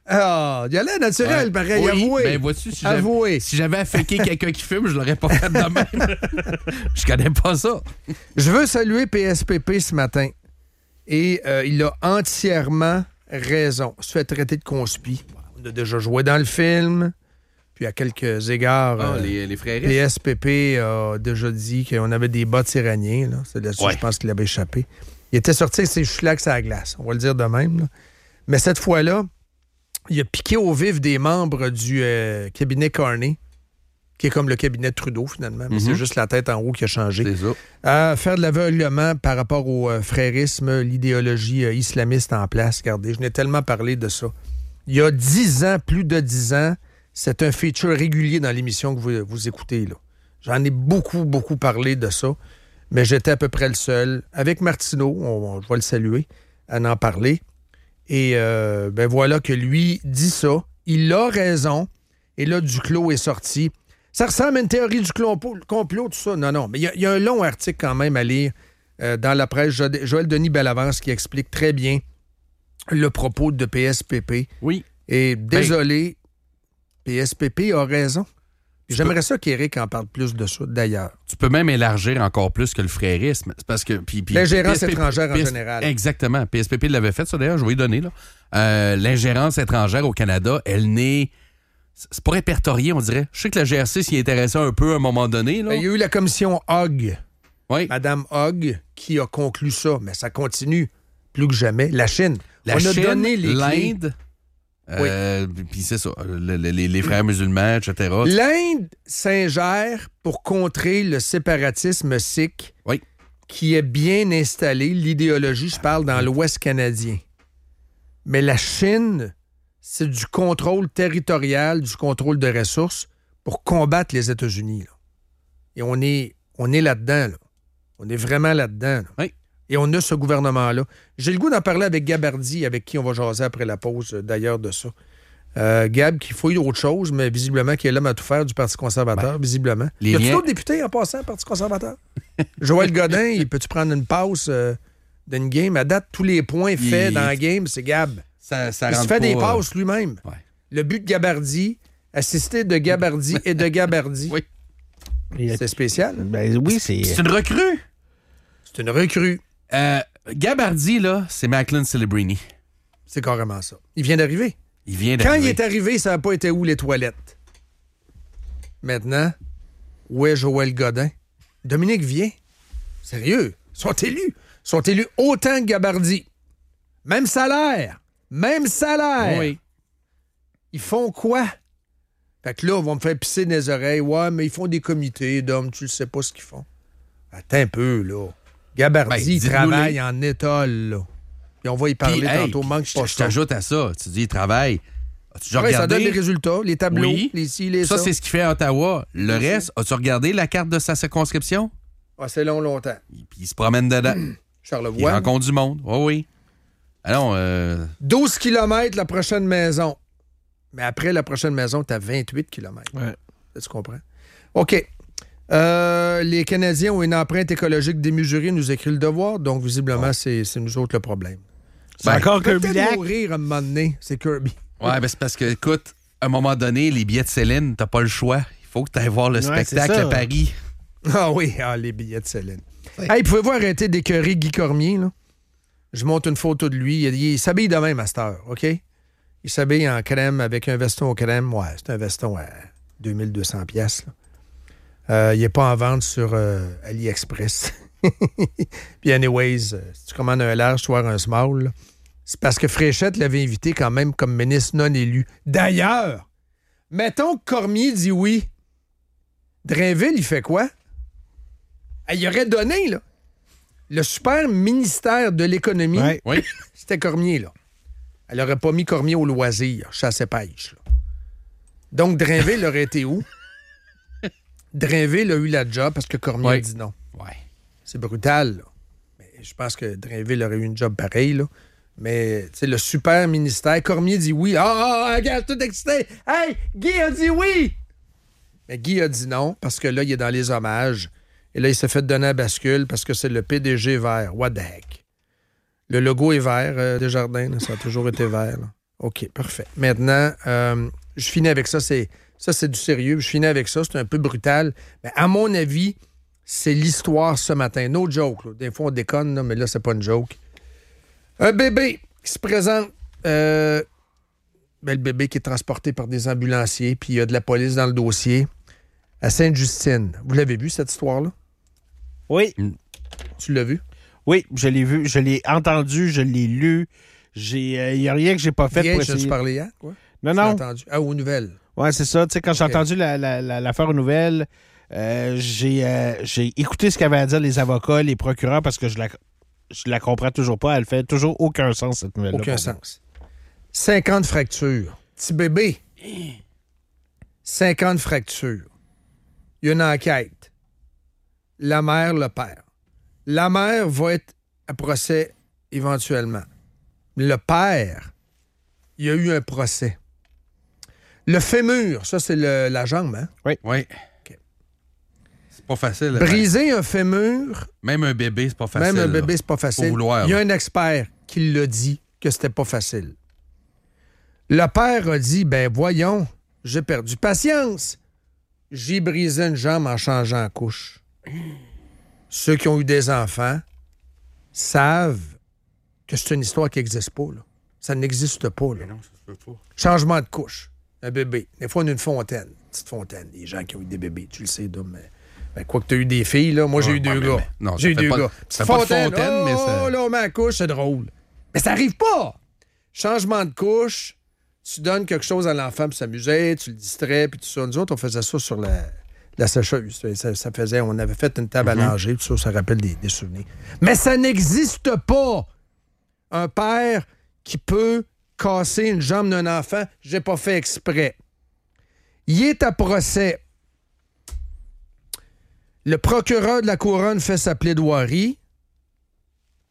Ah, il y a l'air naturel, Ouais. pareil. Oui, Avouez. ben vois-tu, si j'avais, Avouez. si j'avais affecté quelqu'un qui fume, je l'aurais pas fait de même. Je connais pas ça. Je veux saluer P S P P ce matin. Et euh, il a entièrement raison. Il se fait traiter de conspi. On a déjà joué dans le film. Puis à quelques égards, Ah, euh, les, les frères. P S P P a déjà dit qu'on avait des bots iraniens. Là. C'est là-dessus, Ouais. je pense qu'il avait échappé. Il était sorti avec ses chouslacs à la glace. On va le dire de même. Là. Mais cette fois-là, il a piqué au vif des membres du euh, cabinet Carney, qui est comme le cabinet de Trudeau, finalement. Mais Mhm. c'est juste la tête en haut qui a changé. C'est ça. À faire de l'aveuglement par rapport au euh, frérisme, l'idéologie euh, islamiste en place. Regardez, je n'ai tellement parlé de ça. Il y a dix ans, plus de dix ans, c'est un feature régulier dans l'émission que vous, vous écoutez. Là. J'en ai beaucoup, beaucoup parlé de ça, mais j'étais à peu près le seul. Avec Martineau, on, on- je vais le saluer, à en parler. Et euh, ben voilà que lui dit ça. Il a raison. Et là, Duclos est sorti. Ça ressemble à une théorie du complot, complot tout ça. Non, non. Mais il y a- il y, a un long article quand même à lire euh, dans la presse. Jo- Joël Denis Bellavance qui explique très bien le propos de P S P P. Oui. Et désolé, P S P P a raison. J'aimerais ça qu'Éric en parle plus de ça, d'ailleurs. Tu peux même élargir encore plus que le frérisme. C'est parce que. puis- puis- L'ingérence P S P P étrangère en P S général. Exactement. P S P P l'avait fait, ça d'ailleurs, je vais lui donner. Là. Euh, l'ingérence étrangère au Canada, elle n'est. C'est pas répertorié, on dirait. Je sais que la G R C s'y intéressait un peu à un moment donné. Là. Ben, il y a eu la commission Hogg, Oui. Madame Hogg, qui a conclu ça, mais ça continue plus que jamais. La Chine. La On a Chine, donné les clés. l'Inde, euh, puis c'est ça, le- le- les, les frères musulmans, et cetera. L'Inde s'ingère pour contrer le séparatisme sikh Oui. qui est bien installé, l'idéologie, je parle, dans l'Ouest canadien. Mais la Chine, c'est du contrôle territorial, du contrôle de ressources pour combattre les États-Unis. Là. Et on est, on est là-dedans. Là. On est vraiment là-dedans. là. Oui. Et on a ce gouvernement-là. J'ai le goût d'en parler avec Gabardi, avec qui on va jaser après la pause, d'ailleurs, de ça. Euh, Gab, qui fouille autre chose, mais visiblement, qui est l'homme à tout faire du Parti conservateur, ben, visiblement. Y a-t-il d'autres députés en passant au Parti conservateur? Joël Godin, il peut-tu prendre une pause euh, d'une game? À date, tous les points faits il... dans la game, c'est Gab. Ça, ça il se fait pas, des passes lui-même. Ouais. Le but de Gabardi, assisté de Gabardi et de Gabardi. Oui. C'est spécial. Ben oui, c'est... C'est une recrue. C'est une recrue. Euh, Gabardi, là, c'est Macklin Celebrini. C'est carrément ça. Il vient d'arriver. Il vient d'arriver. Quand il est arrivé, ça n'a pas été où les toilettes. Maintenant, où est Joël Godin? Dominique vient. Sérieux. Ils sont élus. Ils sont élus autant que Gabardi. Même salaire. Même salaire. Oui. Ils font quoi? Fait que là, on va me faire pisser dans les oreilles. Ouais, mais ils font des comités d'hommes. Tu ne sais pas ce qu'ils font. Attends un peu, là. Gabardi, ben, il travaille en étole, là. Puis on va y parler Puis, tantôt. Hey, manque je, je t'ajoute à ça. Tu dis, il travaille. As-tu ouais, regardé? Ça donne les résultats, les tableaux, oui. les ci, les ça. ça, c'est ce qu'il fait à Ottawa. Le oui. reste, as-tu regardé la carte de sa circonscription? Ah, c'est long, longtemps. Puis il se promène dedans. Charlevoix. Il rencontre du monde. Oh oui. Alors, euh... douze kilomètres la prochaine maison. Mais après la prochaine maison, tu as vingt-huit kilomètres. Ouais. Tu comprends? OK. Euh, les Canadiens ont une empreinte écologique démesurée, nous écrit Le Devoir. Donc, visiblement, oh. c'est, c'est nous autres le problème. C'est ben, encore Kirby Lac. Mourir à un moment donné, c'est Kirby. Ouais, ben c'est parce que, écoute, à un moment donné, les billets de Céline, t'as pas le choix. Il faut que tu ailles voir le ouais, spectacle à Paris. Ah oui, ah, les billets de Céline. Oui. Hey, pouvez-vous arrêter d'écœurer Guy Cormier, là? Je monte une photo de lui. Il, il s'habille de même à cette heure, OK? Il s'habille en crème avec un veston au crème. Ouais, c'est un veston à deux mille deux cents piastres. Euh, il n'est pas en vente sur euh, AliExpress. Puis anyways, euh, si tu commandes un large, tu vois un small, là, c'est parce que Fréchette l'avait invité quand même comme ministre non élu. D'ailleurs, mettons que Cormier dit oui. Drainville, il fait quoi? Il aurait donné, là. Le super ministère de l'économie, ouais. oui. c'était Cormier, là. Elle n'aurait pas mis Cormier au loisir, chasse et pêche. Là. Donc, Drainville aurait été où? Drainville a eu la job parce que Cormier ouais. a dit non. Ouais. C'est brutal, là. Mais je pense que Drainville aurait eu une job pareille, là. Mais, tu sais, le super ministère, Cormier dit oui. Ah, oh, oh, regarde, tout excité. Hey, Guy a dit oui! Mais Guy a dit non parce que là, il est dans les hommages. Et là, il s'est fait donner à bascule parce que c'est le P D G vert. What the heck? Le logo est vert, euh, Desjardins. Là, ça a toujours été vert. Là. OK, parfait. Maintenant, euh, je finis avec ça. C'est, ça, c'est du sérieux. Je finis avec ça. C'est un peu brutal. Mais à mon avis, c'est l'histoire ce matin. No joke. Là. Des fois, on déconne, là, mais là, c'est pas une joke. Un bébé qui se présente. Euh, ben, le bébé qui est transporté par des ambulanciers, puis il y a de la police dans le dossier. À Sainte-Justine. Vous l'avez vu, cette histoire-là? Oui. Tu l'as vu? Oui, je l'ai vu, je l'ai entendu, je l'ai lu. Il euh, n'y a rien que j'ai pas fait rien, pour essayer... je te parlais hier, quoi? Non, tu non. Entendu. Ah, aux nouvelles. Oui, c'est ça. Tu sais, quand okay. j'ai entendu la, la, la, l'affaire aux nouvelles, euh, j'ai, euh, j'ai écouté ce qu'avaient à dire les avocats, les procureurs, parce que je la, je la comprends toujours pas. Elle fait toujours aucun sens, cette nouvelle-là. Aucun sens. cinquante fractures. Petit bébé. cinquante fractures. Il y a une enquête. La mère, le père. La mère va être à procès éventuellement. Le père, il y a eu un procès. Le fémur, ça, c'est le, la jambe, hein? Oui. Oui. Okay. C'est pas facile. Briser un fémur... Même un bébé, c'est pas facile. Même un bébé, c'est pas facile. Faut vouloir, il y a un expert qui l'a dit que c'était pas facile. Le père a dit, ben voyons, j'ai perdu patience. J'ai brisé une jambe en changeant la couche. Ceux qui ont eu des enfants savent que c'est une histoire qui n'existe pas. Là. Ça n'existe pas. Là. Non, ça se peut pas. Changement de couche. Un bébé. Des fois, on a une fontaine. Une petite fontaine. Des gens qui ont eu des bébés. Tu le sais, Dom. Mais... Ben, quoi que tu as eu des filles, là. Moi, j'ai ouais, eu deux ouais, gars. Mais, mais, non, j'ai eu deux pas, gars. Ça fait fontaine, pas de fontaine, oh, mais ça... Oh, là, on met la couche, c'est drôle. Mais ça arrive pas. Changement de couche. Tu donnes quelque chose à l'enfant pour s'amuser, tu le distrais, puis tout ça. Nous autres, on faisait ça sur la, la sécheuse. Ça, ça faisait, on avait fait une table mm-hmm. à langer, tout ça, ça rappelle des, des souvenirs. Mais ça n'existe pas. Un père qui peut casser une jambe d'un enfant, j'ai pas fait exprès. Il est à procès. Le procureur de la Couronne fait sa plaidoirie.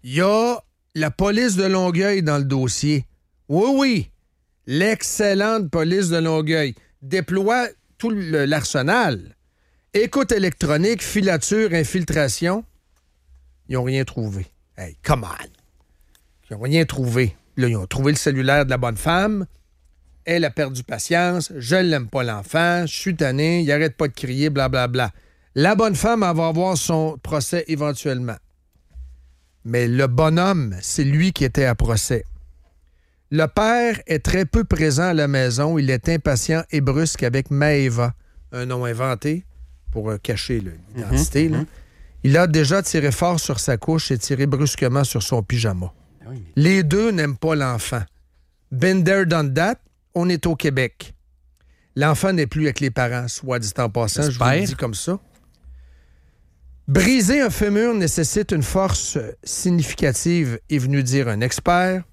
Il y a la police de Longueuil dans le dossier. Oui, oui. L'excellente police de Longueuil déploie tout le- l'arsenal. Écoute électronique, filature, infiltration. Ils n'ont rien trouvé. Hey, come on. Ils n'ont rien trouvé. Là, ils ont trouvé le cellulaire de la bonne femme. Elle a perdu patience. Je l'aime pas, l'enfant. Je suis tanné. Il arrête pas de crier, blablabla. Bla, bla. La bonne femme, elle va avoir son procès éventuellement. Mais le bonhomme, c'est lui qui était à procès. Le père est très peu présent à la maison. Il est impatient et brusque avec Maëva, un nom inventé pour euh, cacher là, l'identité. Mm-hmm, là. mm-hmm. Il a déjà tiré fort sur sa couche et tiré brusquement sur son pyjama. Oui, mais... Les deux n'aiment pas l'enfant. Been there, done that, on est au Québec. L'enfant n'est plus avec les parents, soit dit en passant, je vous le dis comme ça. Briser un fémur nécessite une force significative, est venu dire un expert.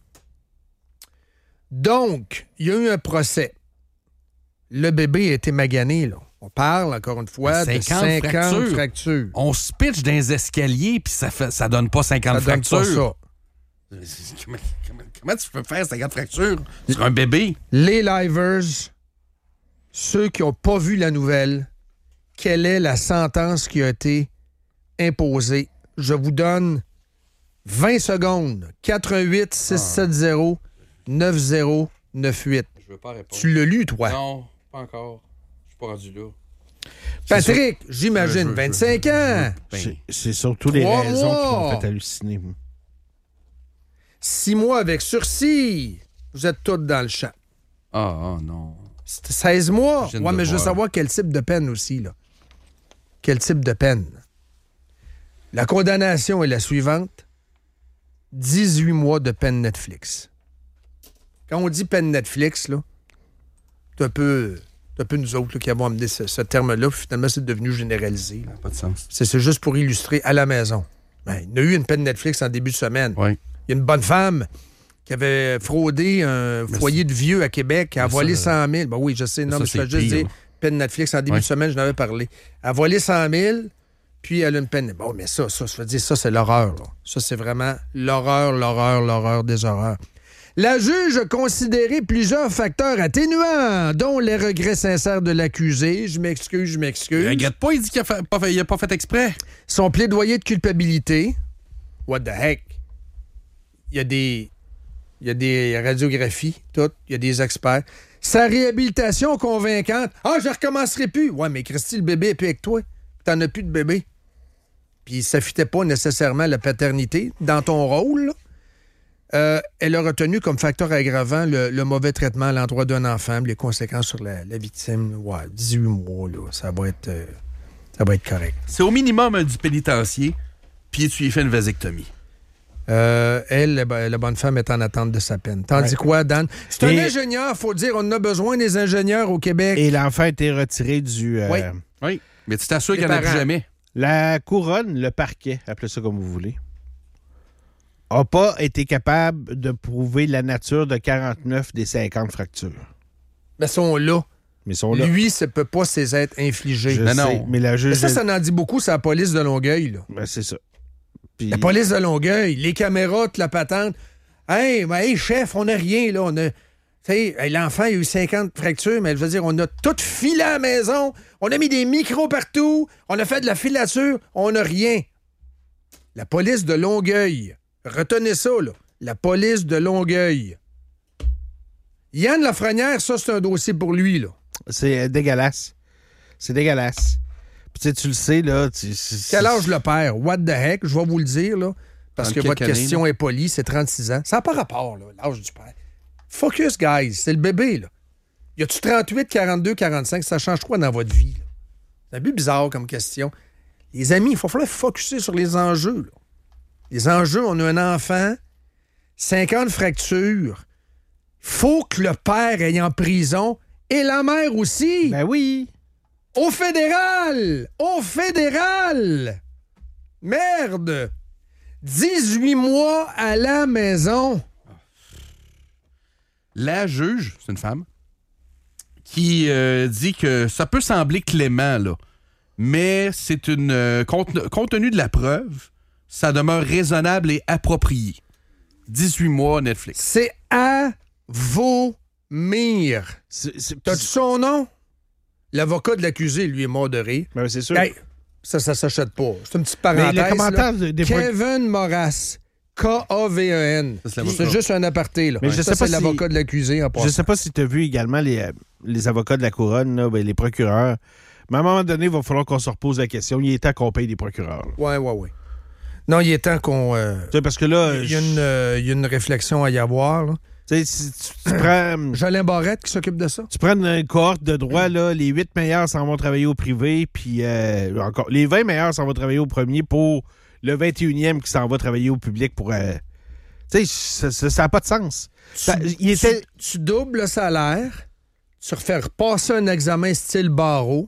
Donc, il y a eu un procès. Le bébé a été magané, là. On parle, encore une fois, de cinquante fractures. fractures. On se pitche dans les escaliers, puis ça, fait, ça donne pas cinquante Ça donne fractures. pas ça. Comment, comment, comment tu peux faire cinquante fractures sur un bébé? Les livers, ceux qui n'ont pas vu la nouvelle, quelle est la sentence qui a été imposée? Je vous donne vingt secondes. quatre un huit, six sept zéro, neuf zéro neuf huit. Je veux pas répondre. Tu l'as lu, toi? Non, pas encore. Je suis pas rendu là. Patrick, j'imagine, Je veux, vingt-cinq je veux, ans. je veux. Ben, C'est, c'est surtout les Trois raisons mois. qui m'ont fait halluciner. moi. Six mois avec sursis. Vous êtes tous dans le champ. Ah, ah, non. C'était seize mois. Je viens Ouais, de mais je veux voir. savoir quel type de peine aussi, là. Quel type de peine? La condamnation est la suivante. dix-huit mois de peine Netflix. Quand on dit peine Netflix, là, c'est un peu, c'est un peu nous autres là, qui avons amené ce, ce terme-là, puis finalement, c'est devenu généralisé. Là. Pas de sens. C'est, c'est juste pour illustrer à la maison. Ben, il y a eu une peine Netflix en début de semaine. Oui. Il y a une bonne femme qui avait fraudé un Mais foyer de vieux à Québec, qui a mais volé ça, cent mille. Ben oui, je sais, non, ça, mais je c'est fais juste pire, dire là. peine Netflix en début Ouais. de semaine, je n'en avais parlé. Elle a volé cent mille, puis elle a une peine. Bon, mais ça, ça, je veux dire, ça, c'est l'horreur. Là. Ça, c'est vraiment l'horreur, l'horreur, l'horreur des horreurs. La juge a considéré plusieurs facteurs atténuants, dont les regrets sincères de l'accusé. Je m'excuse, je m'excuse. Regrette pas, il dit qu'il a, fait, pas fait, il a pas fait exprès. Son plaidoyer de culpabilité. What the heck? Il y a des, il y a des radiographies, toutes. Il y a des experts. Sa réhabilitation convaincante. Ah, je recommencerai plus. Ouais, mais Christy, le bébé est plus avec toi. T'en as plus de bébé. Puis ça fitait pas nécessairement la paternité dans ton rôle, là. Euh, elle a retenu comme facteur aggravant le, le mauvais traitement à l'endroit d'un enfant, les conséquences sur la, la victime. Ouais, dix-huit mois, là, ça va être, euh, ça va être correct. C'est au minimum euh, du pénitencier, puis tu lui fais une vasectomie. Euh, elle, la, la bonne femme, est en attente de sa peine. Tandis Ouais. quoi, Dan? C'est un Et- ingénieur, faut dire, on en a besoin des ingénieurs au Québec. Et l'enfant a été retiré du... euh, Oui. Oui, mais tu t'assures Les qu'il n'y en a plus parents. jamais. La couronne, le parquet, appelez ça comme vous voulez, n'a pas été capable de prouver la nature de quarante-neuf des cinquante fractures. Mais ils sont là. Mais ils sont là. Lui, ça peut pas ses être infligé. Je Mais sais, non. mais la juge... Mais ça, ça en dit beaucoup, c'est la police de Longueuil, là. Ben, c'est ça. Puis- La police de Longueuil, les caméras, toute la patente. Hey, ben, hey, chef, on n'a rien, là. On a. Tu sais, hey, l'enfant, il a eu cinquante fractures, mais je veux dire, on a tout filé à la maison. On a mis des micros partout. On a fait de la filature. On n'a rien. La police de Longueuil. Retenez ça, là. La police de Longueuil. Yann Lafrenière, ça, c'est un dossier pour lui, là. C'est euh, dégueulasse. C'est dégueulasse. Puis tu sais, tu le sais, là... Tu, c'est- Quel âge le père? What the heck? Je vais vous le dire, là. Parce Dans que quelques votre années, question est polie, c'est trente-six ans. Ça n'a pas rapport, là, l'âge du père. Focus, guys. C'est le bébé, là. Y a-tu trente-huit, quarante-deux, quarante-cinq? Ça change quoi dans votre vie, là? C'est un peu bizarre comme question. Les amis, il faut falloir focusser sur les enjeux, là. Les enjeux, on a un enfant, cinquante fractures. Faut que le père aille en prison et la mère aussi. Ben oui. Au fédéral! Au fédéral! Merde! dix-huit mois à la maison. La juge, c'est une femme, qui euh, dit que ça peut sembler clément, là, mais c'est une... euh, compte, compte tenu de la preuve, ça demeure raisonnable et approprié. dix-huit mois, Netflix. C'est à vomir. T'as-tu son nom? L'avocat de l'accusé, lui, est mort de rire. Ben, c'est sûr. Hey, ça, ça s'achète pas. C'est une petite parenthèse. Mais le commentaire là. des Kevin Moras. K A V E N. Ça, c'est C'est juste un aparté. Là. Mais je ça, sais pas c'est si- l'avocat de l'accusé en Je passant. sais pas si tu as vu également les, euh, les avocats de la couronne, là, ben, les procureurs. Mais à un moment donné, il va falloir qu'on se repose la question. Il est temps qu'on paye des procureurs. là. Ouais, ouais, ouais. Non, il est temps qu'on... euh, Tu sais, parce que là... il y a une, euh, il y a une réflexion à y avoir. Là. Tu sais, si tu, tu prends... Jolin Barrette qui s'occupe de ça. Tu prends une cohorte de droit, là, les huit meilleurs s'en vont travailler au privé, puis euh, encore les vingt meilleurs s'en vont travailler au premier pour le vingt et unième qui s'en va travailler au public pour... euh, tu sais, ça n'a pas de sens. Ça, Tu, il était... tu, tu doubles le salaire, tu refais repasser un examen style barreau.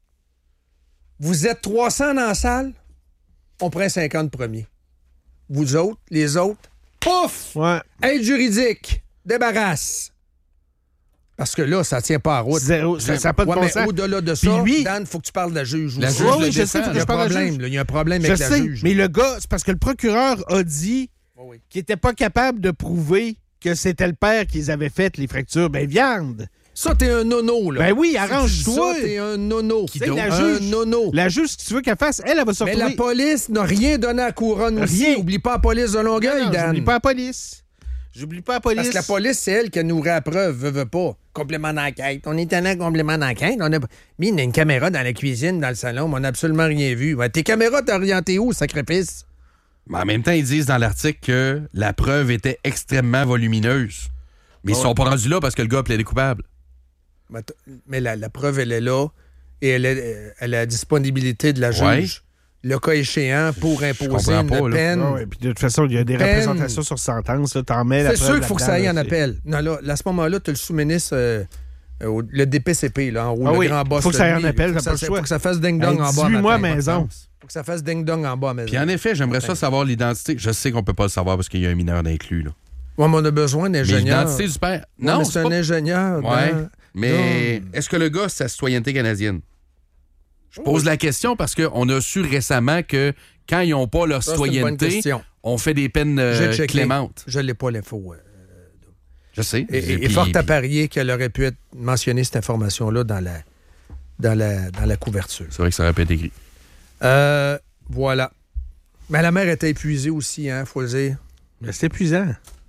Vous êtes trois cents dans la salle, on prend cinquante premiers. Vous autres, les autres, pouf! Ouais. Aide juridique, débarrasse. Parce que là, ça tient pas à route. Zéro, ça n'a pas de Ouais, bon mais sens. au-delà de Puis ça, lui- Dan, il faut que tu parles de la juge La aussi. juge Oui, le oui, je sais, défend, faut Il que y a je un parle de la problème, juge. là. Il y a un problème Je avec la sais, juge. mais le gars, c'est parce que le procureur a dit oui. qu'il n'était pas capable de prouver que c'était le père qu'ils avaient fait les fractures. Ben, viande! Ça, t'es un nono, là. Ben oui, Si arrange-toi! Ça, t'es un nono. Tu sais, la un juge- nono. La juge, si tu veux qu'elle fasse, elle, elle va se Mais retrouver... la police n'a rien donné à la couronne aussi. Rien. Oublie pas la police de Longueuil, Non, non, Dan. j'oublie pas la police. J'oublie pas la police. Parce que la police, c'est elle qui nourrit la preuve, veut, veut pas. Complément d'enquête. On est allé à complément d'enquête. On a mis une, une caméra dans la cuisine, dans le salon, mais on n'a absolument rien vu. Ben, tes caméras, t'as orienté où, sacrifice? Mais en même temps, ils disent dans l'article que la preuve était extrêmement volumineuse. Mais ils Ouais. sont pas rendus là parce que le gars a plaidé coupable. Mais, t- mais la, la preuve, elle est là et elle, est, elle a la disponibilité de la juge. Ouais. Le cas échéant pour imposer comprends une pas, là. peine. Ah ouais, puis de toute façon, il y a des Peine. représentations sur sentence. là, T'en mets la C'est preuve sûr qu'il faut que ça aille en là-dedans, là, appel. Non, là, là, à ce moment-là, tu as le sous-ministre, euh, euh, au- le D P C P, là, en haut, Ah le oui, grand boss. faut que de ça aille en lui. appel, Faut que t'as pas le ça- choix. faut que ça fasse ding-dong Hey, en bas. dix-huit mois à matin, maison. faut que ça fasse ding-dong en bas à maison. Puis en effet, j'aimerais ça savoir l'identité. Je sais qu'on peut pas le savoir parce qu'il y a un mineur d'inclus. Là. Ouais, mais on a besoin Mais d'ingénieurs. l'identité du père. Ouais, Non, mais c'est c'est un pas... ingénieur. Ouais. dans- Mais est-ce que le gars, c'est sa citoyenneté canadienne? Je pose la question parce qu'on a su récemment que quand ils n'ont pas leur Ça, c'est une bonne citoyenneté, question. on fait des peines euh, J'ai checké. clémentes. Je l'ai pas, l'info. euh. Je sais. Et, et- et puis- fort à puis- parier qu'elle aurait pu être mentionner cette information-là dans la, dans la, dans la couverture. C'est vrai que ça aurait pu être écrit. Euh, voilà. Mais la mère était épuisée aussi, hein, faut le dire. Mais c'est épuisant.